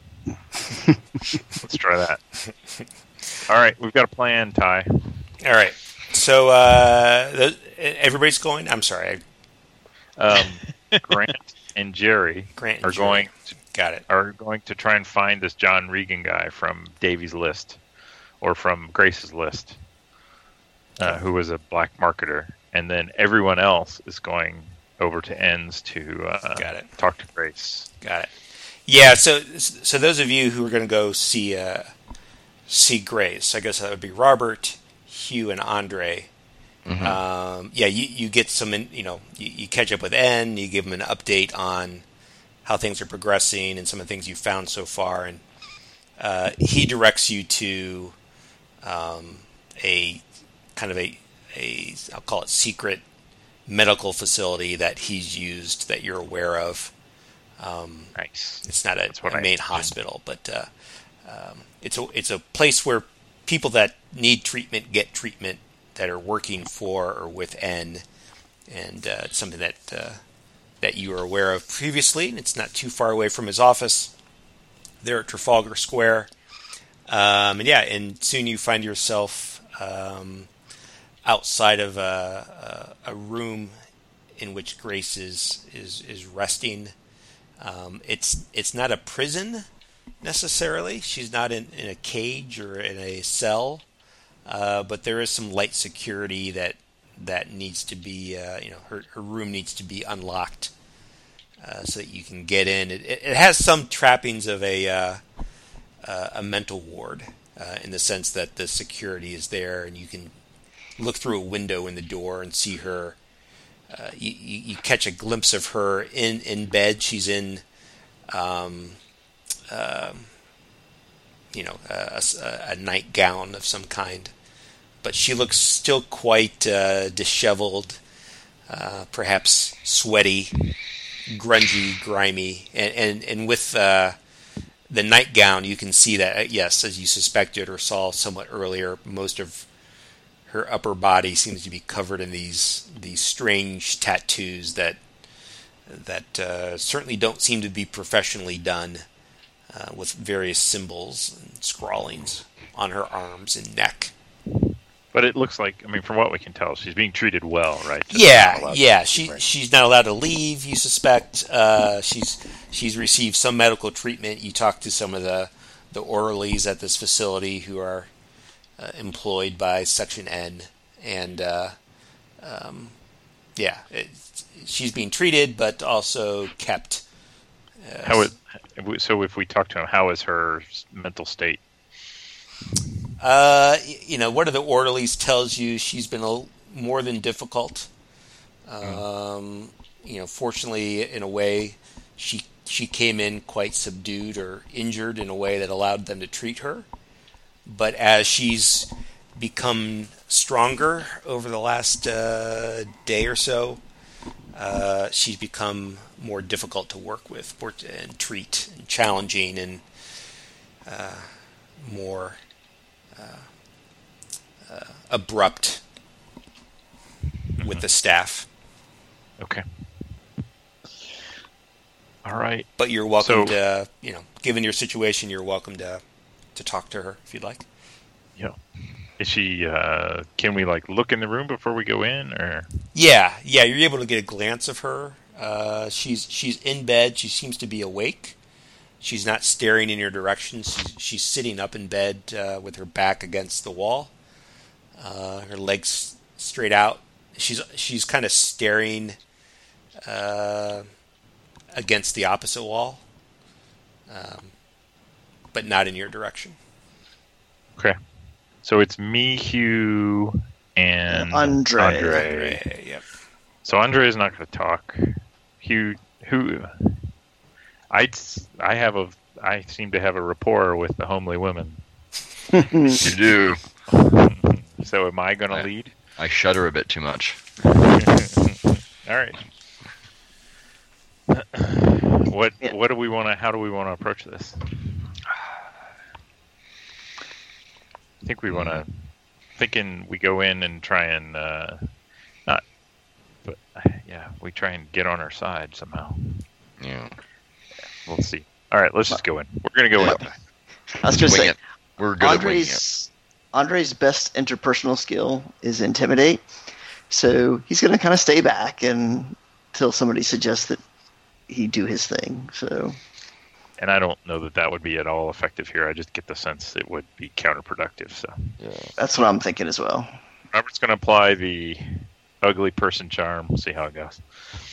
Let's try that. All right, we've got a plan, Ty. All right. So uh, the, everybody's going. I'm sorry, Um, Grant and Jerry Grant and are Jerry. going to, got it. are going to try and find this John Regan guy from Davy's list, or from Grace's list, uh, who was a black marketer, and then everyone else is going over to Ends to uh, Got it. talk to Grace. Got it. Yeah. So so those of you who are going to go see uh, see Grace, I guess that would be Robert, Hugh, and Andre. Mhm. Um, yeah, you, you get some, in, you know, you, you catch up with N, you give him an update on how things are progressing and some of the things you've found so far, and uh, he directs you to um, a kind of a, a, I'll call it secret medical facility that he's used that you're aware of. Um, Nice. it's not a, That's what a I main imagined. hospital, but uh, um, it's a it's a place where people that need treatment get treatment that are working for or with N, and uh, it's something that uh, that you are aware of previously. And it's not too far away from his office there at Trafalgar Square. Um, and yeah, and soon you find yourself um, outside of a, a, a room in which Grace is is, is resting. Um, it's it's not a prison necessarily. She's not in, in a cage or in a cell, uh, but there is some light security that that needs to be. Uh, you know, her her room needs to be unlocked uh, so that you can get in. It, it, it has some trappings of a uh, uh, a mental ward uh, in the sense that the security is there and you can look through a window in the door and see her uh, you, you you catch a glimpse of her in, in bed. She's in, um, uh, you know, a, a, a nightgown of some kind, but she looks still quite uh, disheveled, uh, perhaps sweaty, grungy, grimy, and and and with uh, the nightgown, you can see that, yes, as you suspected or saw somewhat earlier, most of her upper body seems to be covered in these these strange tattoos that that uh, certainly don't seem to be professionally done, uh, with various symbols and scrawlings on her arms and neck. But it looks like, I mean, from what we can tell, she's being treated well, right? Just not Yeah, allowed yeah. to- She right. she's not allowed to leave. You suspect uh, she's she's received some medical treatment. You talk to some of the the orderlies at this facility who are uh, employed by Section N, and uh, um, yeah, it, she's being treated, but also kept. Uh, How it, so if we talk to him, how is her mental state? Uh, you know, one of the orderlies tells you she's been a, more than difficult. Um, you know, fortunately, in a way, she she came in quite subdued or injured in a way that allowed them to treat her. But as she's become stronger over the last uh, day or so, uh, she's become more difficult to work with more, and treat, and challenging, and uh, more uh, uh, abrupt with the staff. Okay. All right. But you're welcome So- to, you know, given your situation, you're welcome to to talk to her if you'd like. Yeah. Is she? Uh, can we like look in the room before we go in, or? Yeah, yeah, you're able to get a glance of her. Uh, she's she's in bed. She seems to be awake. She's not staring in your direction. She's, she's sitting up in bed uh, with her back against the wall, uh, her legs straight out. She's she's kind of staring uh, against the opposite wall, um, but not in your direction. Okay. So it's me, Hugh, and Andre. Andre. Right, yep. So Andre is not going to talk. Hugh, who? I I have a I seem to have a rapport with the homely women. You do. So am I going to I- lead? I shudder a bit too much. All right. What Yeah. what do we want to? How do we want to approach this? I think we want to. Thinking we go in and try and uh, not, but yeah, we try and get on her side somehow. Yeah. We'll see. All right, let's just go in. We're gonna go in. I was going to Wing say, it. We're good at winging it. Andre's Andre's best interpersonal skill is intimidate, so he's going to kind of stay back and until somebody suggests that he do his thing. So And I don't know that that would be at all effective here. I just get the sense it would be counterproductive. So that's what I'm thinking as well. Robert's gonna apply the ugly person charm. We'll see how it goes.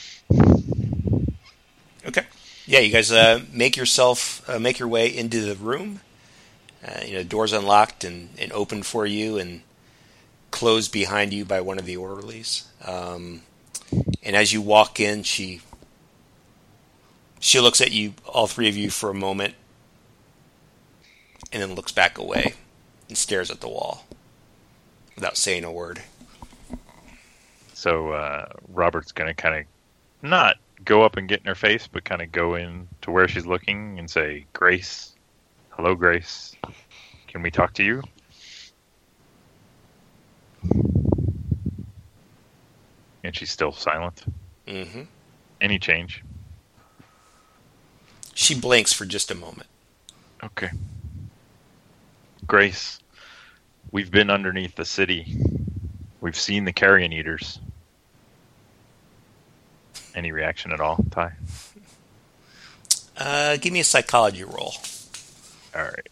Okay. Yeah, you guys uh, make yourself uh, make your way into the room. Uh, you know, the door's unlocked and, and opened for you, and closed behind you by one of the orderlies. Um, and as you walk in, she she looks at you, all three of you, for a moment, and then looks back away and stares at the wall without saying a word. So uh, Robert's gonna kind of not go up and get in her face, but kind of go in to where she's looking and say, "Grace, hello, Grace. Can we talk to you?" And she's still silent. Mm-hmm. Any change? She blinks for just a moment. Okay. Grace, we've been underneath the city. We've seen the carrion eaters. Any reaction at all, Ty? Uh, give me a psychology roll. All right.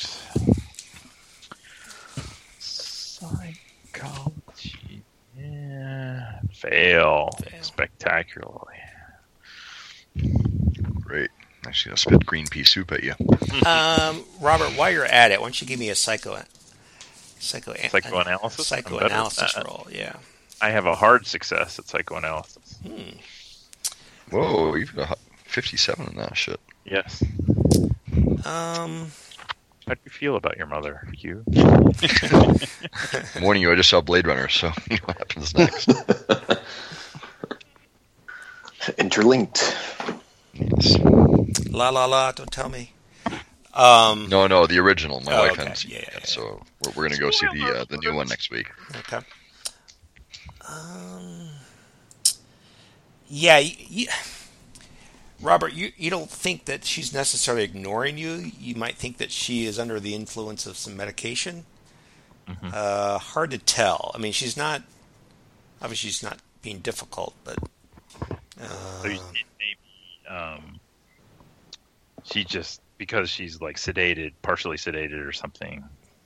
Psychology. Yeah. Fail. Fail. Spectacularly. Great. Actually, I'll spit green pea soup at you. Um, Robert, while you're at it, why don't you give me a psycho, psycho, Psychoanalysis? I'm better at psychoanalysis that. roll? Yeah. I have a hard success at psychoanalysis. Hmm. Whoa, even a hu- fifty-seven in that shit. Yes. Um, How do you feel about your mother, Hugh? I'm warning you, I just saw Blade Runner, so you know what happens next. Interlinked. Yes. la la la. Don't tell me. Um, No, no, the original. My Oh, wife okay. hadn't seen Yeah, it yeah, yet, yeah. so we're, we're going to go see the uh, the new one next week. Okay. Um, yeah, you, you, Robert, you, you don't think that she's necessarily ignoring you. You might think that she is under the influence of some medication. Mhm. Uh, hard to tell. I mean, she's not, obviously she's not being difficult, but... Uh, So you think maybe um, she just, because she's like sedated, partially sedated or something,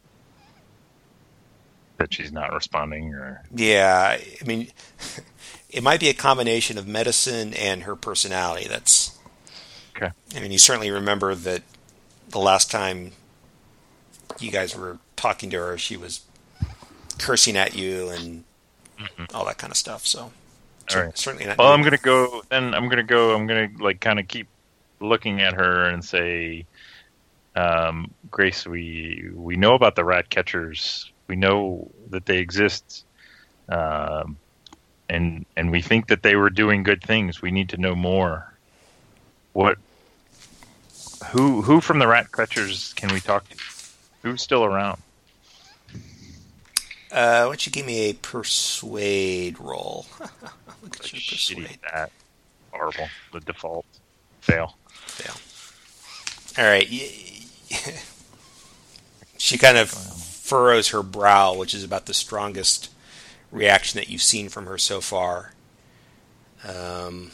that she's not responding, or yeah, I mean, it might be a combination of medicine and her personality. That's... okay. I mean, you certainly remember that the last time you guys were talking to her, she was cursing at you and Mhm. all that kind of stuff. So, All right. certainly not. Well, I'm gonna go. Then I'm gonna go. I'm gonna like kind of keep looking at her and say, um, Grace, we we know about the rat catchers. We know that they exist, um, and and we think that they were doing good things. We need to know more. What? Who who from the rat catchers can we talk to? Who's still around? Uh, why don't you give me a persuade roll? Look at your Shitty persuade. that. Horrible. The default. Fail. Fail. All right. y- y- She kind of furrows her brow, which is about the strongest reaction that you've seen from her so far. Um,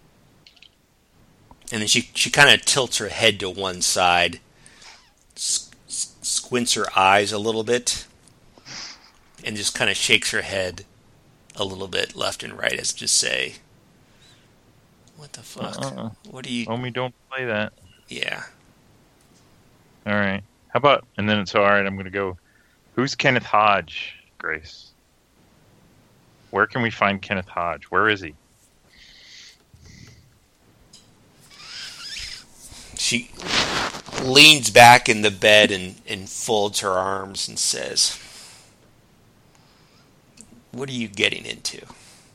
and then she, she kind of tilts her head to one side, s- s- squints her eyes a little bit, and just kind of shakes her head a little bit left and right as to say, what the fuck? Uh-uh. What do you... Homie, don't play that. Yeah. All right. How about, and then it's all right, I'm going to go, who's Kenneth Hodge, Grace? Where can we find Kenneth Hodge? Where is he? She leans back in the bed and, and folds her arms and says, what are you getting into?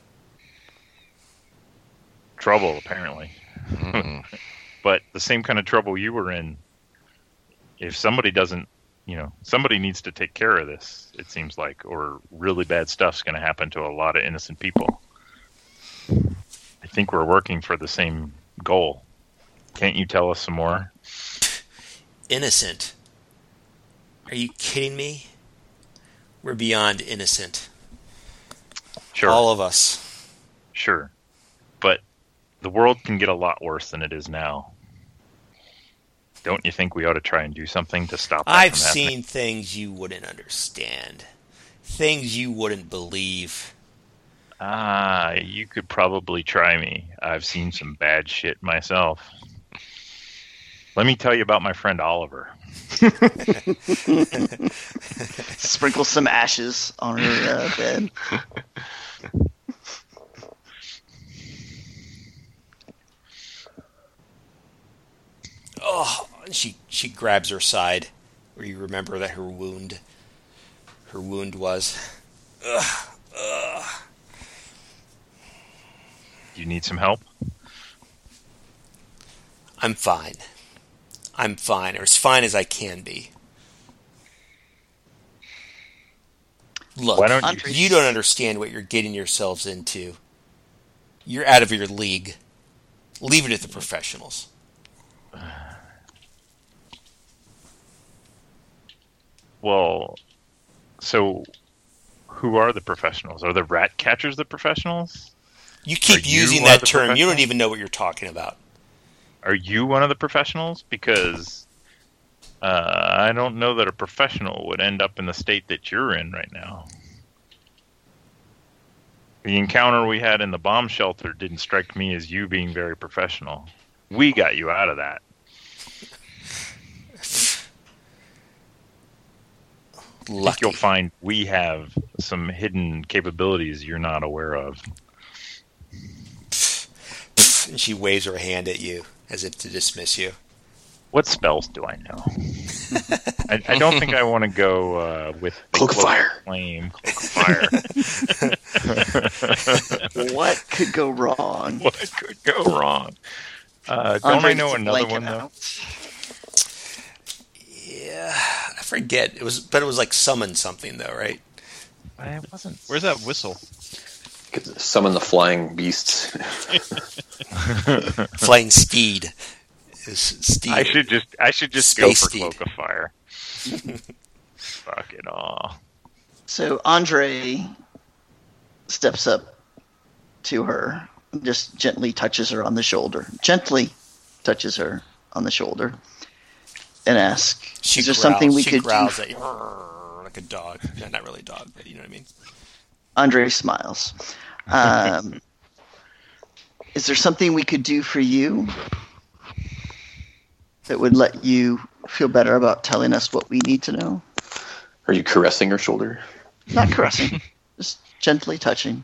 Trouble, apparently. Mm-mm. But the same kind of trouble you were in, if somebody doesn't, you know, somebody needs to take care of this, it seems like, or really bad stuff's going to happen to a lot of innocent people. I think we're working for the same goal. Can't you tell us some more? Innocent? Are you kidding me? We're beyond innocent. Sure. All of us. Sure. But the world can get a lot worse than it is now. Don't you think we ought to try and do something to stop that I've from happening? seen things you wouldn't understand. Things you wouldn't believe. Ah, you could probably try me. I've seen some bad shit myself. Let me tell you about my friend Oliver. Sprinkle some ashes on her uh, bed. Oh, and she she grabs her side, where you remember that her wound, her wound was. Ugh, ugh. Do you need some help? I'm fine. I'm fine, or as fine as I can be. Look, Why don't you- Andre- you don't understand what you're getting yourselves into. You're out of your league. Leave it to the professionals. Well, so who are the professionals? Are the rat catchers the professionals? You keep Are you using one of that the term. You don't professionals? even know what you're talking about. Are you one of the professionals? Because uh, I don't know that a professional would end up in the state that you're in right now. The encounter we had in the bomb shelter didn't strike me as you being very professional. We got you out of that. think Lucky. you'll find we have some hidden capabilities you're not aware of. And she waves her hand at you as if to dismiss you. What spells do I know? I, I don't think I want to go uh, with the Cloak of Fire. Flame, Cloak of Fire. What could go wrong? What could go wrong? Uh, don't Andre I know gets a another blanket one though? out. Yeah, I forget. It was, but it was like summon something though, right? I wasn't. Where's that whistle? Could summon the flying beasts. Flying steed. Is steed. I should just. I should just Space go for steed. Cloak of Fire. Fuck it all. So Andre steps up to her, and just gently touches her on the shoulder. Gently touches her on the shoulder, and asks, She "Is there growls, something we she could do?" growls at you like a dog. No, not really a dog, but you know what I mean. Andre smiles. Um, is there something we could do for you that would let you feel better about telling us what we need to know? Are you caressing her shoulder? Not caressing, just gently touching.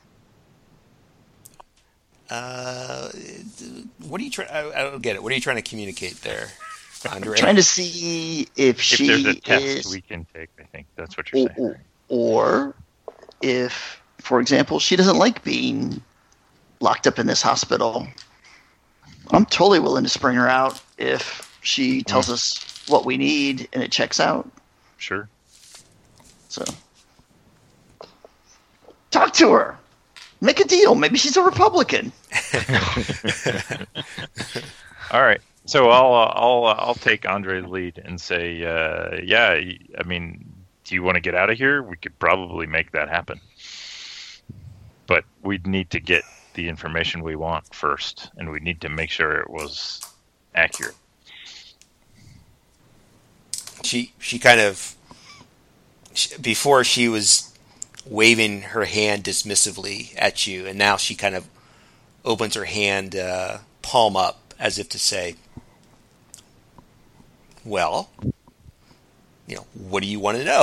Uh, what are you trying? I, I don't get it. What are you trying to communicate there, Andre? Trying to see if If she there's a test is, we can take, I think that's what you're or, saying. or if, for example, she doesn't like being locked up in this hospital. I'm totally willing to spring her out if she tells us what we need and it checks out. Sure. So, talk to her. Make a deal. Maybe she's a Republican. All right. So I'll uh, I'll uh, I'll take Andre's lead and say, uh, yeah. I mean, do you want to get out of here? We could probably make that happen, but we'd need to get the information we want first, and we need to make sure it was accurate. She she kind of she, before she was waving her hand dismissively at you, and now she kind of opens her hand uh, palm up as if to say, "Well, you know, what do you want to know?"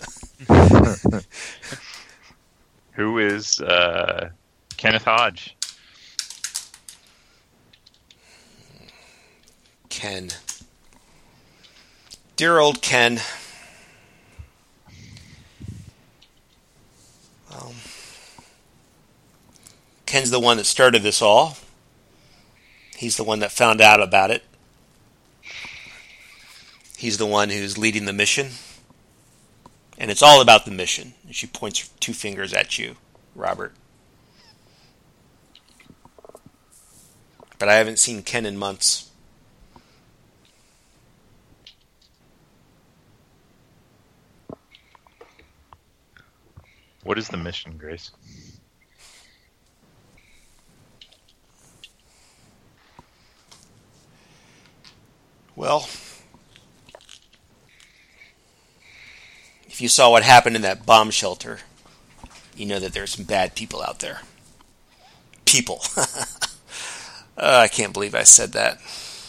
Who is uh, Kenneth Hodge? Ken, dear old Ken. Um, Ken's the one that started this all. He's the one that found out about it. He's the one who's leading the mission. And it's all about the mission. And she points two fingers at you, Robert. But I haven't seen Ken in months. What is the mission, Grace? Well, if you saw what happened in that bomb shelter, you know that there's some bad people out there. People. uh, I can't believe I said that.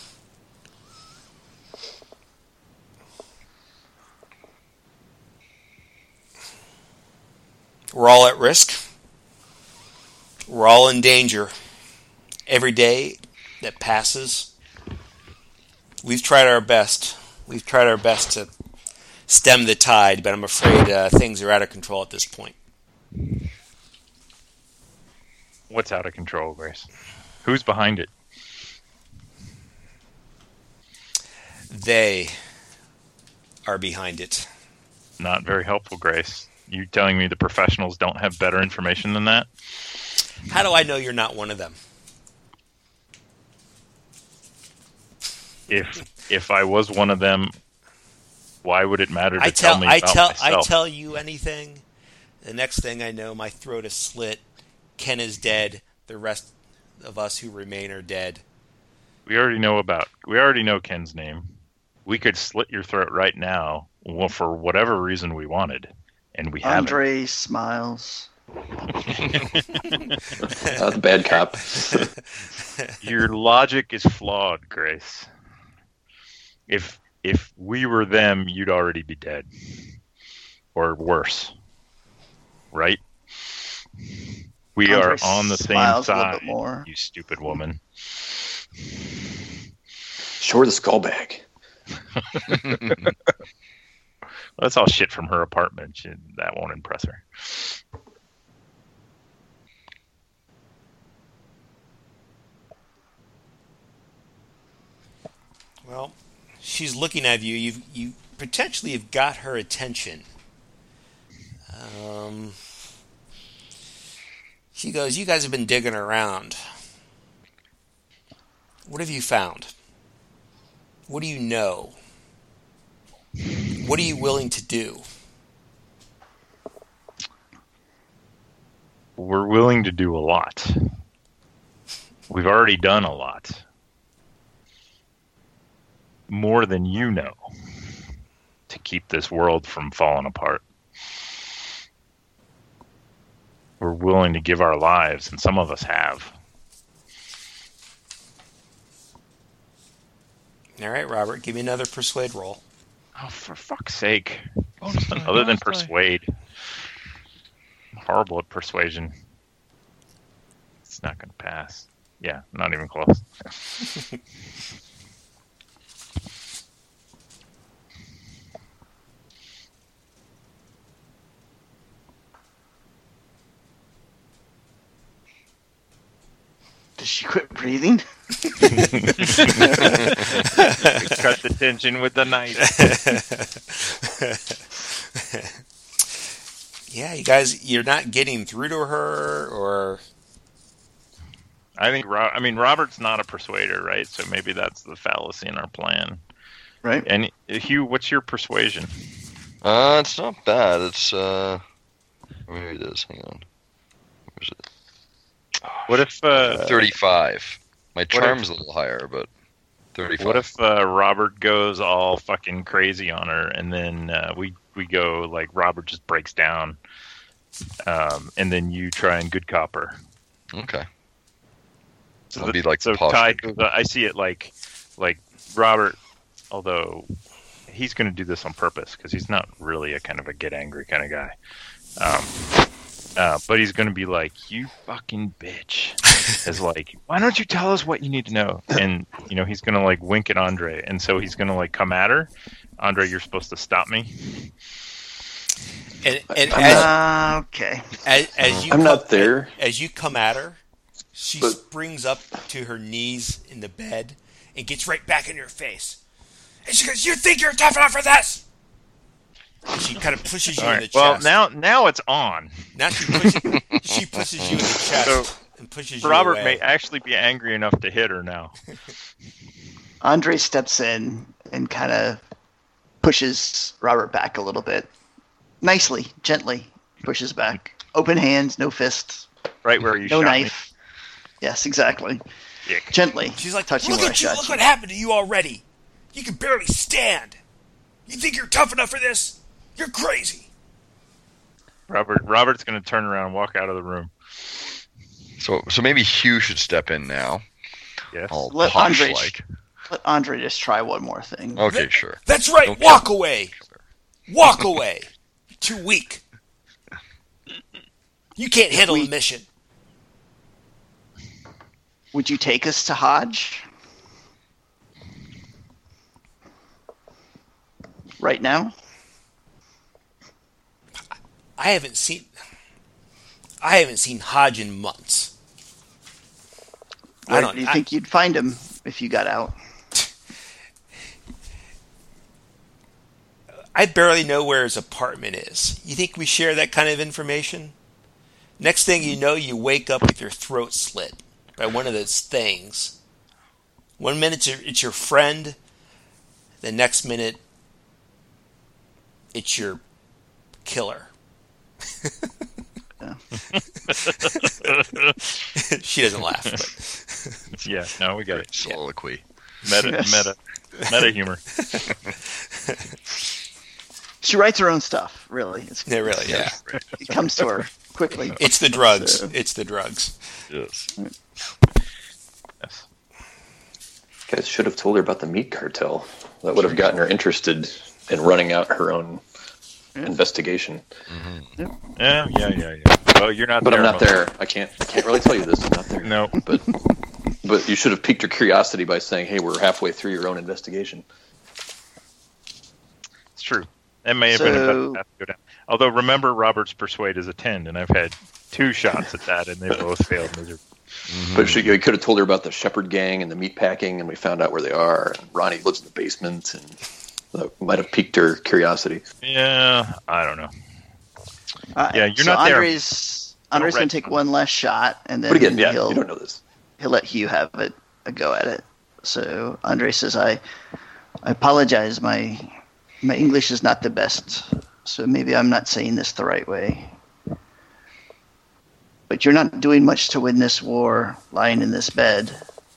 We're all at risk. We're all in danger. Every day that passes, we've tried our best. We've tried our best to stem the tide, but I'm afraid uh, things are out of control at this point. What's out of control, Grace? Who's behind it? They are behind it. Not very helpful, Grace. You telling me the professionals don't have better information than that? How do I know you're not one of them? If if I was one of them, why would it matter to I tell, tell me I about tell, myself? I tell you anything. The next thing I know, my throat is slit. Ken is dead. The rest of us who remain are dead. We already know about. We already know Ken's name. We could slit your throat right now, well, for whatever reason we wanted, and we haven't. Andre smiles. Uh, the bad cop. Your logic is flawed, Grace. If if we were them, you'd already be dead. or worse, right? We Andre are on the same smiles a little side, bit more. you stupid woman. Show her the skull bag. That's all shit from her apartment. She, that won't impress her. Well, she's looking at you. You you potentially have got her attention. Um, she goes, "You guys have been digging around. What have you found? What do you know? What are you willing to do?" We're willing to do a lot. We've already done a lot. More than you know, to keep this world from falling apart. We're willing to give our lives, and some of us have. All right, Robert, give me another persuade roll. Oh, for fuck's sake. Bonus Something die, other than bonus die. persuade. I'm horrible at persuasion. It's not going to pass. Yeah, not even close. Does she quit breathing? Cut the tension with the knife. Yeah, you guys, you're not getting through to her, or I think, Ro- I mean, Robert's not a persuader, right? So maybe that's the fallacy in our plan. Right? And Hugh, what's your persuasion? Uh, it's not bad. It's, uh... Maybe it is. Hang on. Where's it? What if uh, thirty-five. My if- charm's a little higher, but thirty-five. what if uh, Robert goes all fucking crazy on her, and then uh, we we go like Robert just breaks down, um, and then you try and good cop her. Okay. So I'll the- be like so posh- Ty goes, I see it like like Robert, although he's going to do this on purpose because he's not really a kind of a get angry kind of guy. Um, uh, but he's going to be like, "You fucking bitch," is like, "Why don't you tell us what you need to know?" And you know he's going to like wink at Andre, and so he's going to like come at her. Andre, you're supposed to stop me. and and I'm as, Uh, okay. as, as you I'm come, not there. As you come at her, she But- springs up to her knees in the bed and gets right back in your face. And she goes, "You think you're tough enough for this?" And she kind of pushes you All in the right. Well, chest. now now it's on. Now she pushes, she pushes you in the chest So, and pushes you Robert away. may actually be angry enough to hit her now. Andre steps in and kind of pushes Robert back a little bit. Nicely, gently pushes back. Open hands, no fists, Right where you no shot knife. Yes, exactly. me. Dick. Gently. She's like, touching "Look where I at you! shot Look you. what happened to you already! You can barely stand. You think you're tough enough for this? You're crazy." Robert Robert's going to turn around and walk out of the room. So, so maybe Hugh should step in now. Yes. All Let Andre posh-like. Let Andre just try one more thing. Okay, That- sure. That's right. Don't Walk kill away. Walk away. You're too weak. You can't handle we- the mission. Would you take us to Hodge? Right now? I haven't seen. I haven't seen Hodge in months. I Where don't. do you I- think you'd find him if you got out? I barely know where his apartment is. You think we share that kind of information? Next thing you know, you wake up with your throat slit by one of those things. One minute it's your, it's your friend, the next minute it's your killer. Yeah. She doesn't laugh, but Yeah, no, we got it. Soliloquy. Meta, Yes. meta, meta humor. She writes her own stuff, really. It's, yeah, really, yeah. it comes to her quickly. It's the drugs. So- It's the drugs. Yes. Yes. You guys should have told her about the meat cartel. That would have gotten her interested in running out her own investigation. Mm-hmm. Yeah, yeah, yeah, yeah. Well, you're not But there. I'm not most- there. I can't. I can't really tell you this. I'm not there. No. But but you should have piqued your curiosity by saying, "Hey, we're halfway through your own investigation." It's true. That may have been a better So- path to go down. Although, remember, Robert's persuade is a ten, and I've had two shots at that, and they both failed miserably. But she, you could have told her about the Shepherd Gang and the meat packing, and we found out where they are. And Ronnie lives in the basement, and that might have piqued her curiosity. Yeah, I don't know. Uh, Yeah, you're so not there. Andre's, Andre's Don't going to take one last shot, and then But again, yeah, he'll, you don't know this. he'll let Hugh have it, a go at it. So Andre says, I, I apologize. My, my English is not the best, so maybe I'm not saying this the right way. But you're not doing much to win this war lying in this bed.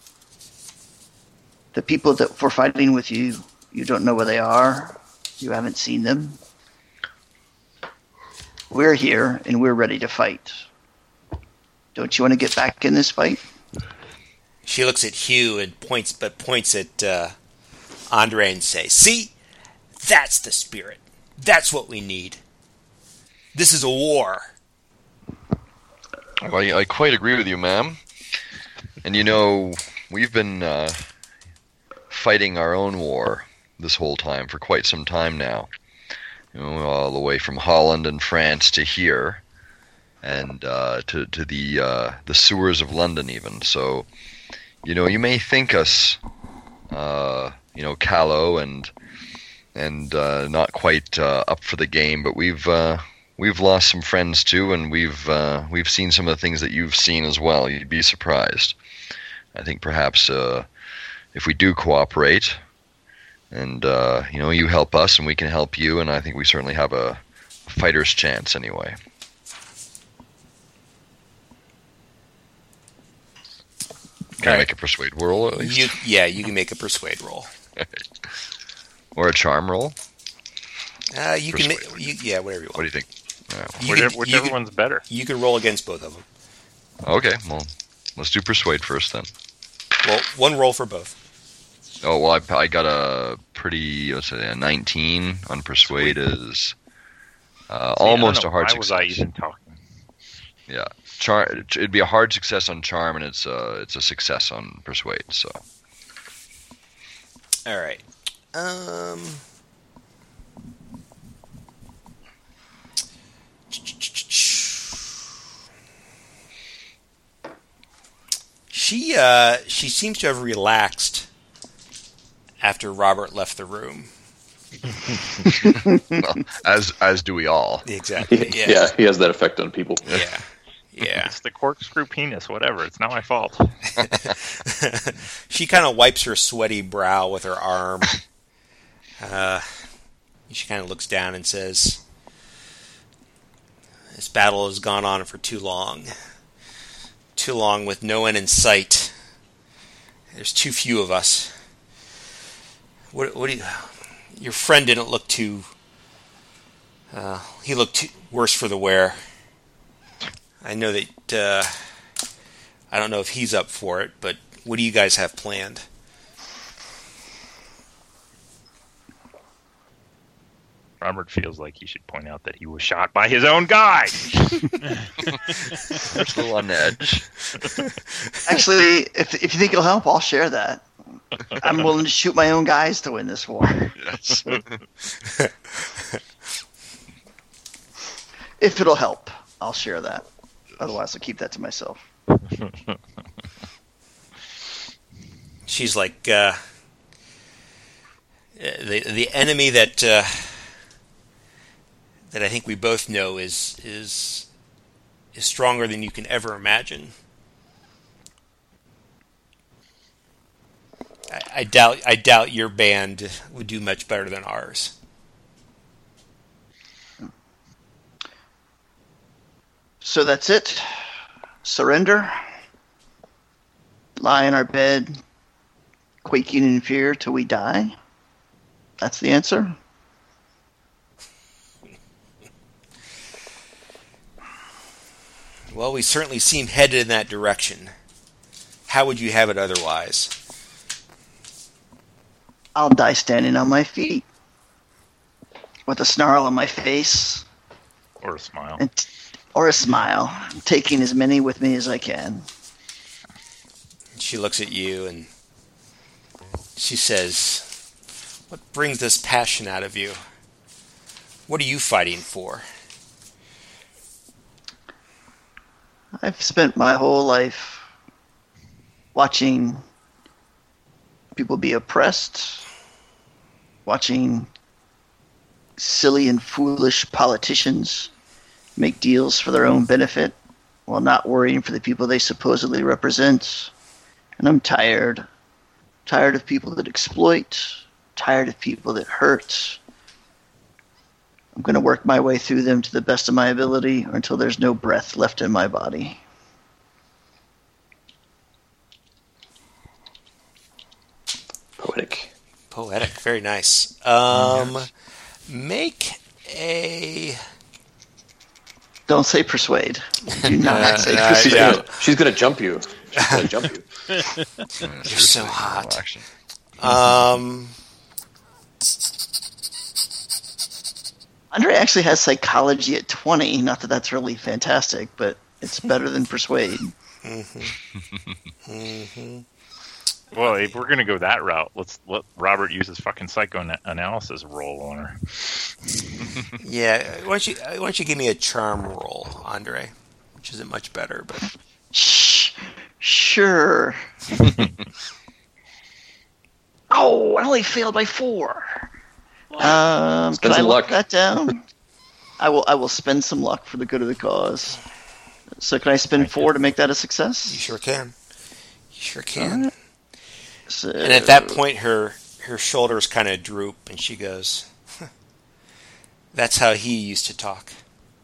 The people that were fighting with you, you don't know where they are. You haven't seen them. We're here, and we're ready to fight. Don't you want to get back in this fight? She looks at Hugh and points, but points at uh, Andre and says, "See, that's the spirit. That's what we need. This is a war." Well, I, I quite agree with you, ma'am. And you know, we've been uh, fighting our own war this whole time for quite some time now. You know, all the way from Holland and France to here, and uh, to to the uh, the sewers of London, even. So, you know, you may think us, uh, you know, callow and and uh, not quite uh, up for the game, but we've. Uh, We've lost some friends too, and we've uh, we've seen some of the things that you've seen as well. You'd be surprised. I think perhaps uh, if we do cooperate, and uh, you know, you help us, and we can help you, and I think we certainly have a fighter's chance anyway. Can I Alright. make a persuade roll at least, You, yeah, you can make a persuade roll. or a charm roll? Uh, you can, Persuade. ma- you, yeah, whatever you want. What do you think? Yeah. You Whichever, can, whichever you, can, one's better. you can roll against both of them. Okay, well, let's do persuade first then. Well, one roll for both. Oh, well, I, I got a pretty, let's say, a nineteen on persuade is uh, See, I don't almost know, a hard why was I success. even talking? Yeah, Char- it'd be a hard success on charm, and it's a, it's a success on persuade, so. All right. Um. She uh she seems to have relaxed after Robert left the room. Well, as as do we all. Exactly. yeah. Yeah. he has that effect on people. Yeah. Yeah. It's the corkscrew penis, whatever. It's not my fault. She kind of wipes her sweaty brow with her arm. Uh, she kind of looks down and says, "This battle has gone on for too long. Too long with no end in sight. There's too few of us. What, what do you... Your friend didn't look too... Uh, he looked too, worse for the wear. I know that... Uh, I don't know if he's up for it, but what do you guys have planned?" Robert feels like he should point out that he was shot by his own guy. Just a little on edge. Actually, if if you think it'll help, I'll share that. I'm willing to shoot my own guys to win this war. Yes. If it'll help, I'll share that. Otherwise, I'll keep that to myself. She's like, uh, the the enemy that uh, that I think we both know is is is stronger than you can ever imagine. I, I doubt I doubt your band would do much better than ours. So that's it. Surrender. Lie in our bed, quaking in fear till we die. That's the answer. Well, we certainly seem headed in that direction. How would you have it otherwise? I'll die standing on my feet. with a snarl on my face. Or a smile. And t- or a smile. I'm taking as many with me as I can. She looks at you and she says, "What brings this passion out of you? What are you fighting for?" I've spent my whole life watching people be oppressed, watching silly and foolish politicians make deals for their own benefit while not worrying for the people they supposedly represent. And I'm tired. Tired of people that exploit, tired of people that hurt. I'm going to work my way through them to the best of my ability or until there's no breath left in my body. Poetic. Poetic, very nice. Um, make a. Don't say persuade. Do not Uh, say uh, persuade. She's, yeah. gonna, she's gonna jump you. She's gonna jump you. You're so hot. Action. Um, Andre actually has psychology at twenty. Not that that's really fantastic, but it's better than persuade. mm-hmm. Mm-hmm. Well, if we're gonna go that route, let's let Robert use his fucking psychoanalysis roll on her. Yeah, why don't you why don't you give me a charm roll, Andre? Which isn't much better, but Shh. Sure. Oh, I only failed by four. Um, Spend can I some lock luck. that down? I will. I will spend some luck for the good of the cause. So can I spend four to make that a you success? sure can. You sure can. Alright. So, And at that point, her her shoulders kind of droop, and she goes, "Huh. That's how he used to talk."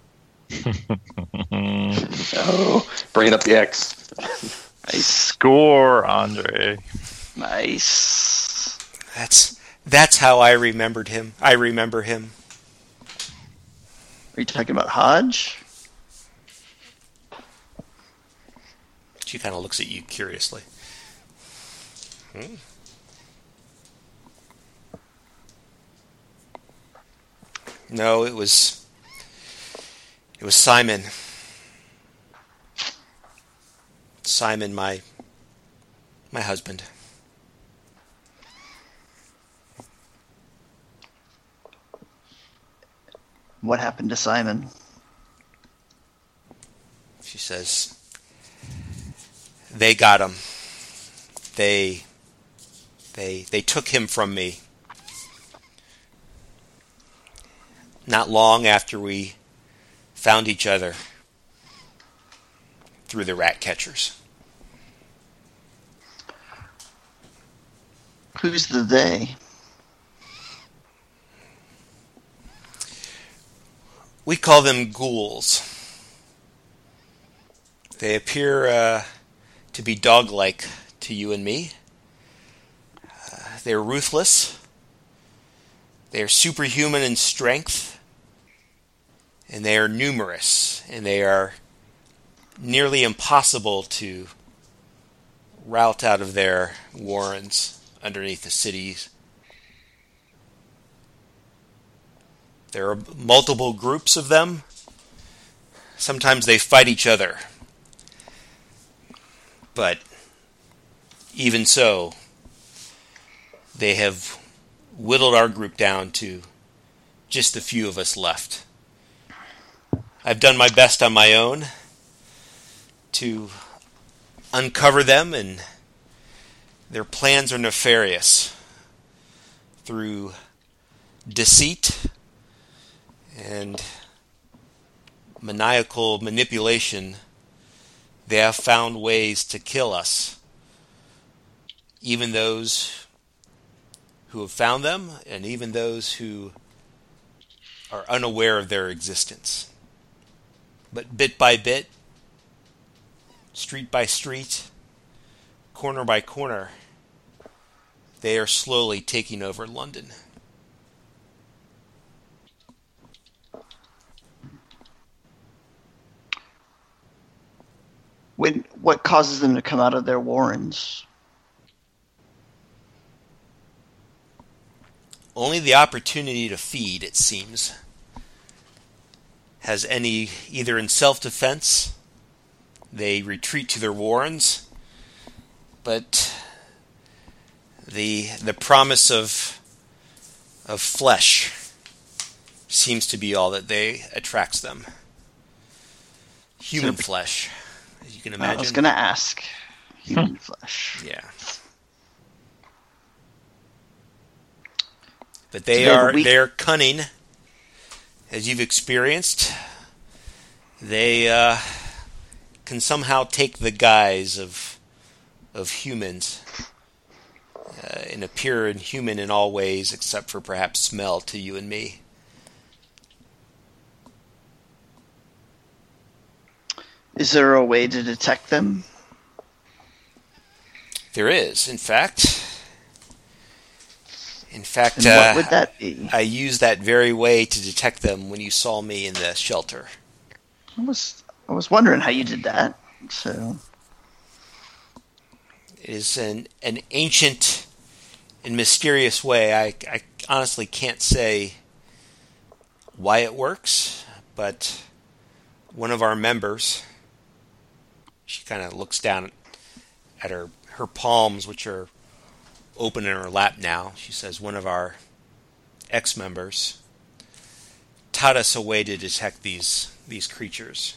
Oh, bringing up the X. nice, Score, Andre. nice. That's that's how I remembered him. I remember him. Are you talking about Hodge? She kind of looks at you curiously. Hmm. No, it was it was Simon. Simon, my my husband. What happened to Simon? She says, "They got him. They they they took him from me. Not long after we found each other through the rat catchers." Who's the they? We call them ghouls. They appear uh, to be dog-like to you and me. Uh, they're ruthless. They are superhuman in strength. And they are numerous. And they are nearly impossible to rout out of their warrens underneath the cities. There are multiple groups of them. Sometimes they fight each other. But even so, they have whittled our group down to just the few of us left. I've done my best on my own to uncover them, and their plans are nefarious. Through deceit and maniacal manipulation, they have found ways to kill us. Even those who have found them, and even those who are unaware of their existence. But bit by bit, street by street, corner by corner, they are slowly taking over London. When, what causes them to come out of their warrens? only the opportunity to feed, it seems. Has any, either in self-defense, they retreat to their warrens, but the the promise of of flesh seems to be all that they attracts them. Human So- flesh, as you can I imagine. was going to ask. Human flesh. Yeah. But they Do they have a are weak- they're cunning, as you've experienced. They uh, can somehow take the guise of of humans uh, and appear inhuman in all ways, except for perhaps smell to you and me. Is there a way to detect them? There is, in fact. In fact, And uh, what would that be? I used that very way to detect them when you saw me in the shelter. I was I was wondering how you did that. So It is an an ancient and mysterious way. I, I honestly can't say why it works, but one of our members, she kind of looks down at her, her palms, which are open in her lap now. She says one of our ex-members taught us a way to detect these these creatures.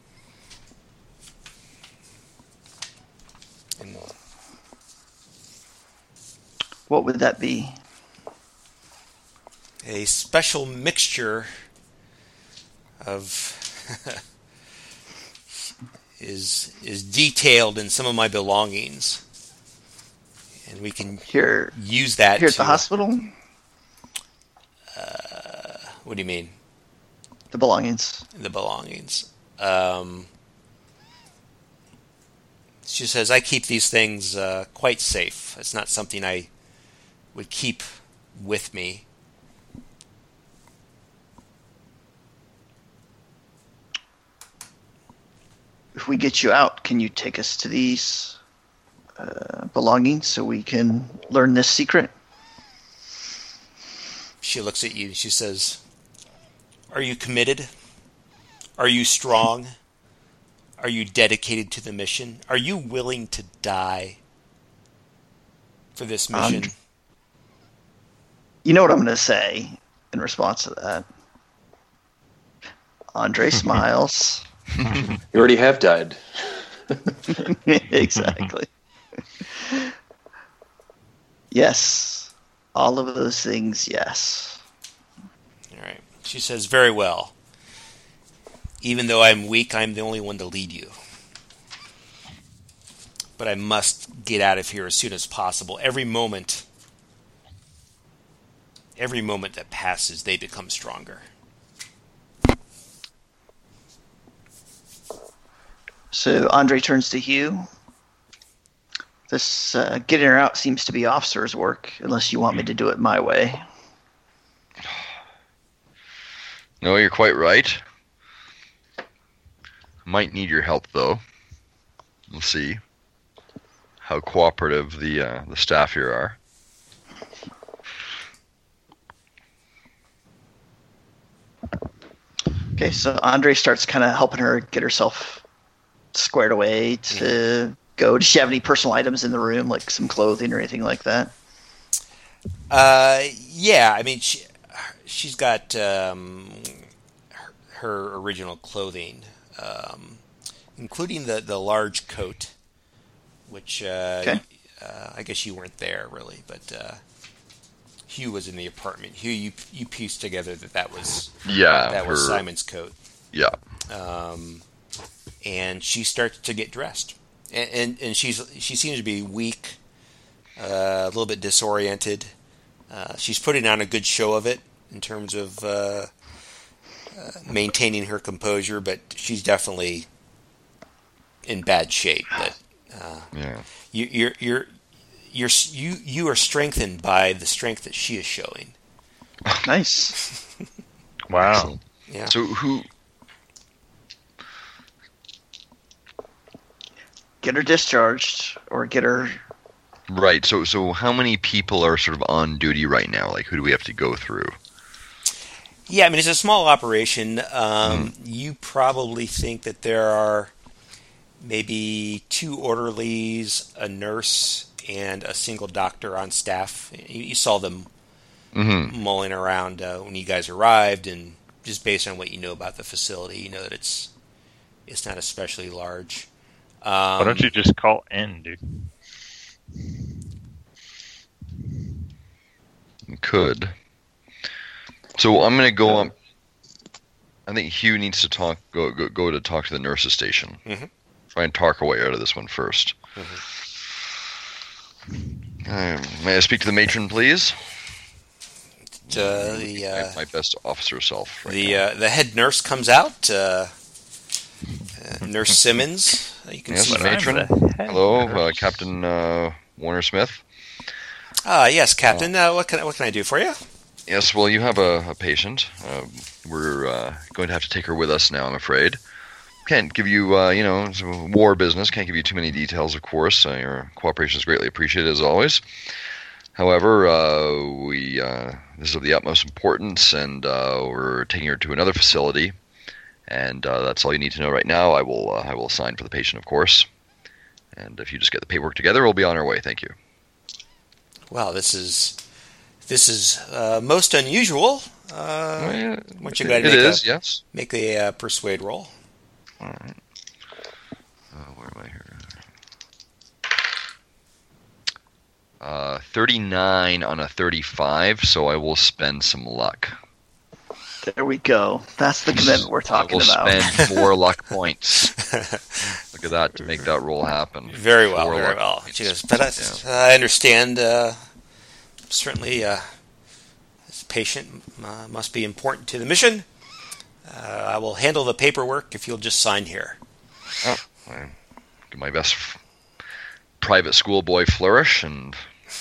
And what would that be? a special mixture of is is detailed in some of my belongings, and we can Here use that here at to, the hospital? Uh, what do you mean, The belongings. the belongings? Um, she says I keep these things uh, quite safe. It's not something I would keep with me. If we get you out, can you take us to these uh, belongings so we can learn this secret? She looks at you. She says, "Are you committed? Are you strong? Are you dedicated to the mission? Are you willing to die for this Um, mission?" You know what I'm going to say in response to that? Andre smiles. You already have died. Exactly. Yes. All of those things, yes. All right. She says, "Very well. Even though I'm weak, I'm the only one to lead you. But I must get out of here as soon as possible. Every moment, every moment that passes, they become stronger." So Andre turns to Hugh. This uh, getting her out seems to be officer's work, unless you want me to do it my way. No, you're quite right. Might need your help, though. We'll see how cooperative the uh, the staff here are. Okay, so Andre starts kind of helping her get herself squared away to go. Does she have any personal items in the room, like some clothing or anything like that? Uh, yeah, I mean, she, she's got um, her, her original clothing, um, including the, the large coat, which uh, Okay. uh, I guess you weren't there really, but uh, Hugh was in the apartment. Hugh, you you pieced together that that was Yeah, that was her- Simon's coat, Yeah. um, and she starts to get dressed, and and, and she's she seems to be weak, uh, a little bit disoriented. Uh, she's putting on a good show of it in terms of uh, uh, maintaining her composure, but she's definitely in bad shape. But uh, Yeah. you, you're you're you're you you are strengthened by the strength that she is showing. Nice. Wow. Excellent. Yeah. So who? Get her discharged, or get her Right. So, so how many people are sort of on duty right now? Like, who do we have to go through? Yeah, I mean, it's a small operation. Um, Mm. You probably think that there are maybe two orderlies, a nurse, and a single doctor on staff. You, you saw them Mm-hmm. mulling around uh, when you guys arrived, and just based on what you know about the facility, you know that it's it's not especially large. Um, Why don't you just call N, dude? Could. So I'm going to go on. I think Hugh needs to talk. Go go, go to talk to the nurses station. Mhm. Try and talk our way out of this one first. Uh, may I speak to the matron, please? uh, the uh, my, my best officer self. Right the now. uh, the head nurse comes out. Uh, uh, Nurse Simmons. Uh, You can Yes, see. But I'm matron. the head Hello, uh, nurse. Um, Captain uh, Warner Smith. Ah, yes, Captain. Uh, what can I, what can I do for you? Yes, well, you have a, a patient. Uh, we're uh, going to have to take her with us now, I'm afraid. Can't give you, uh, you know, it's a war business. Can't give you too many details, of course. Uh, your cooperation is greatly appreciated, as always. However, uh, we uh, this is of the utmost importance, and uh, we're taking her to another facility. And uh, that's all you need to know right now. I will uh, I will sign for the patient, of course. And if you just get the paperwork together, we'll be on our way. Thank you. Wow, this is this is uh, most unusual. Uh, Well, yeah, why don't you it go ahead and it make is, a, yes. make a uh, persuade roll. All right. Uh, where am I here? Uh, thirty-nine on a thirty-five, so I will spend some luck. There we go. That's the commitment we're talking I will about. spend four luck points. Look at that to make that roll happen. Very well, Four very luck well. points. She goes, but I, I understand. Uh, certainly, uh, this patient uh, must be important to the mission. Uh, I will handle the paperwork if you'll just sign here. Oh, I give my best f- private schoolboy flourish, and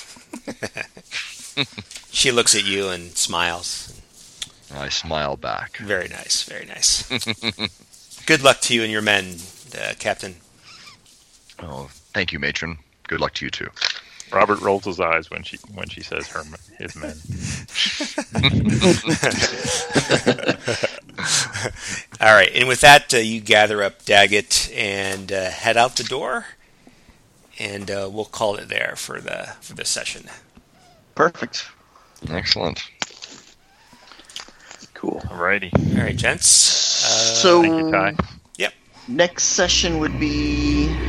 She looks at you and smiles. I smile back. Very nice, very nice. Good luck to you and your men, uh, Captain. Oh, thank you, matron. Good luck to you too. Robert rolls his eyes when she when she says her his men. All right, and with that, uh, you gather up Daggett and uh, head out the door, and uh, we'll call it there for the for this session. Perfect. Excellent. Cool. Alrighty. All right, gents. Uh, So Thank you, Ty. next session would be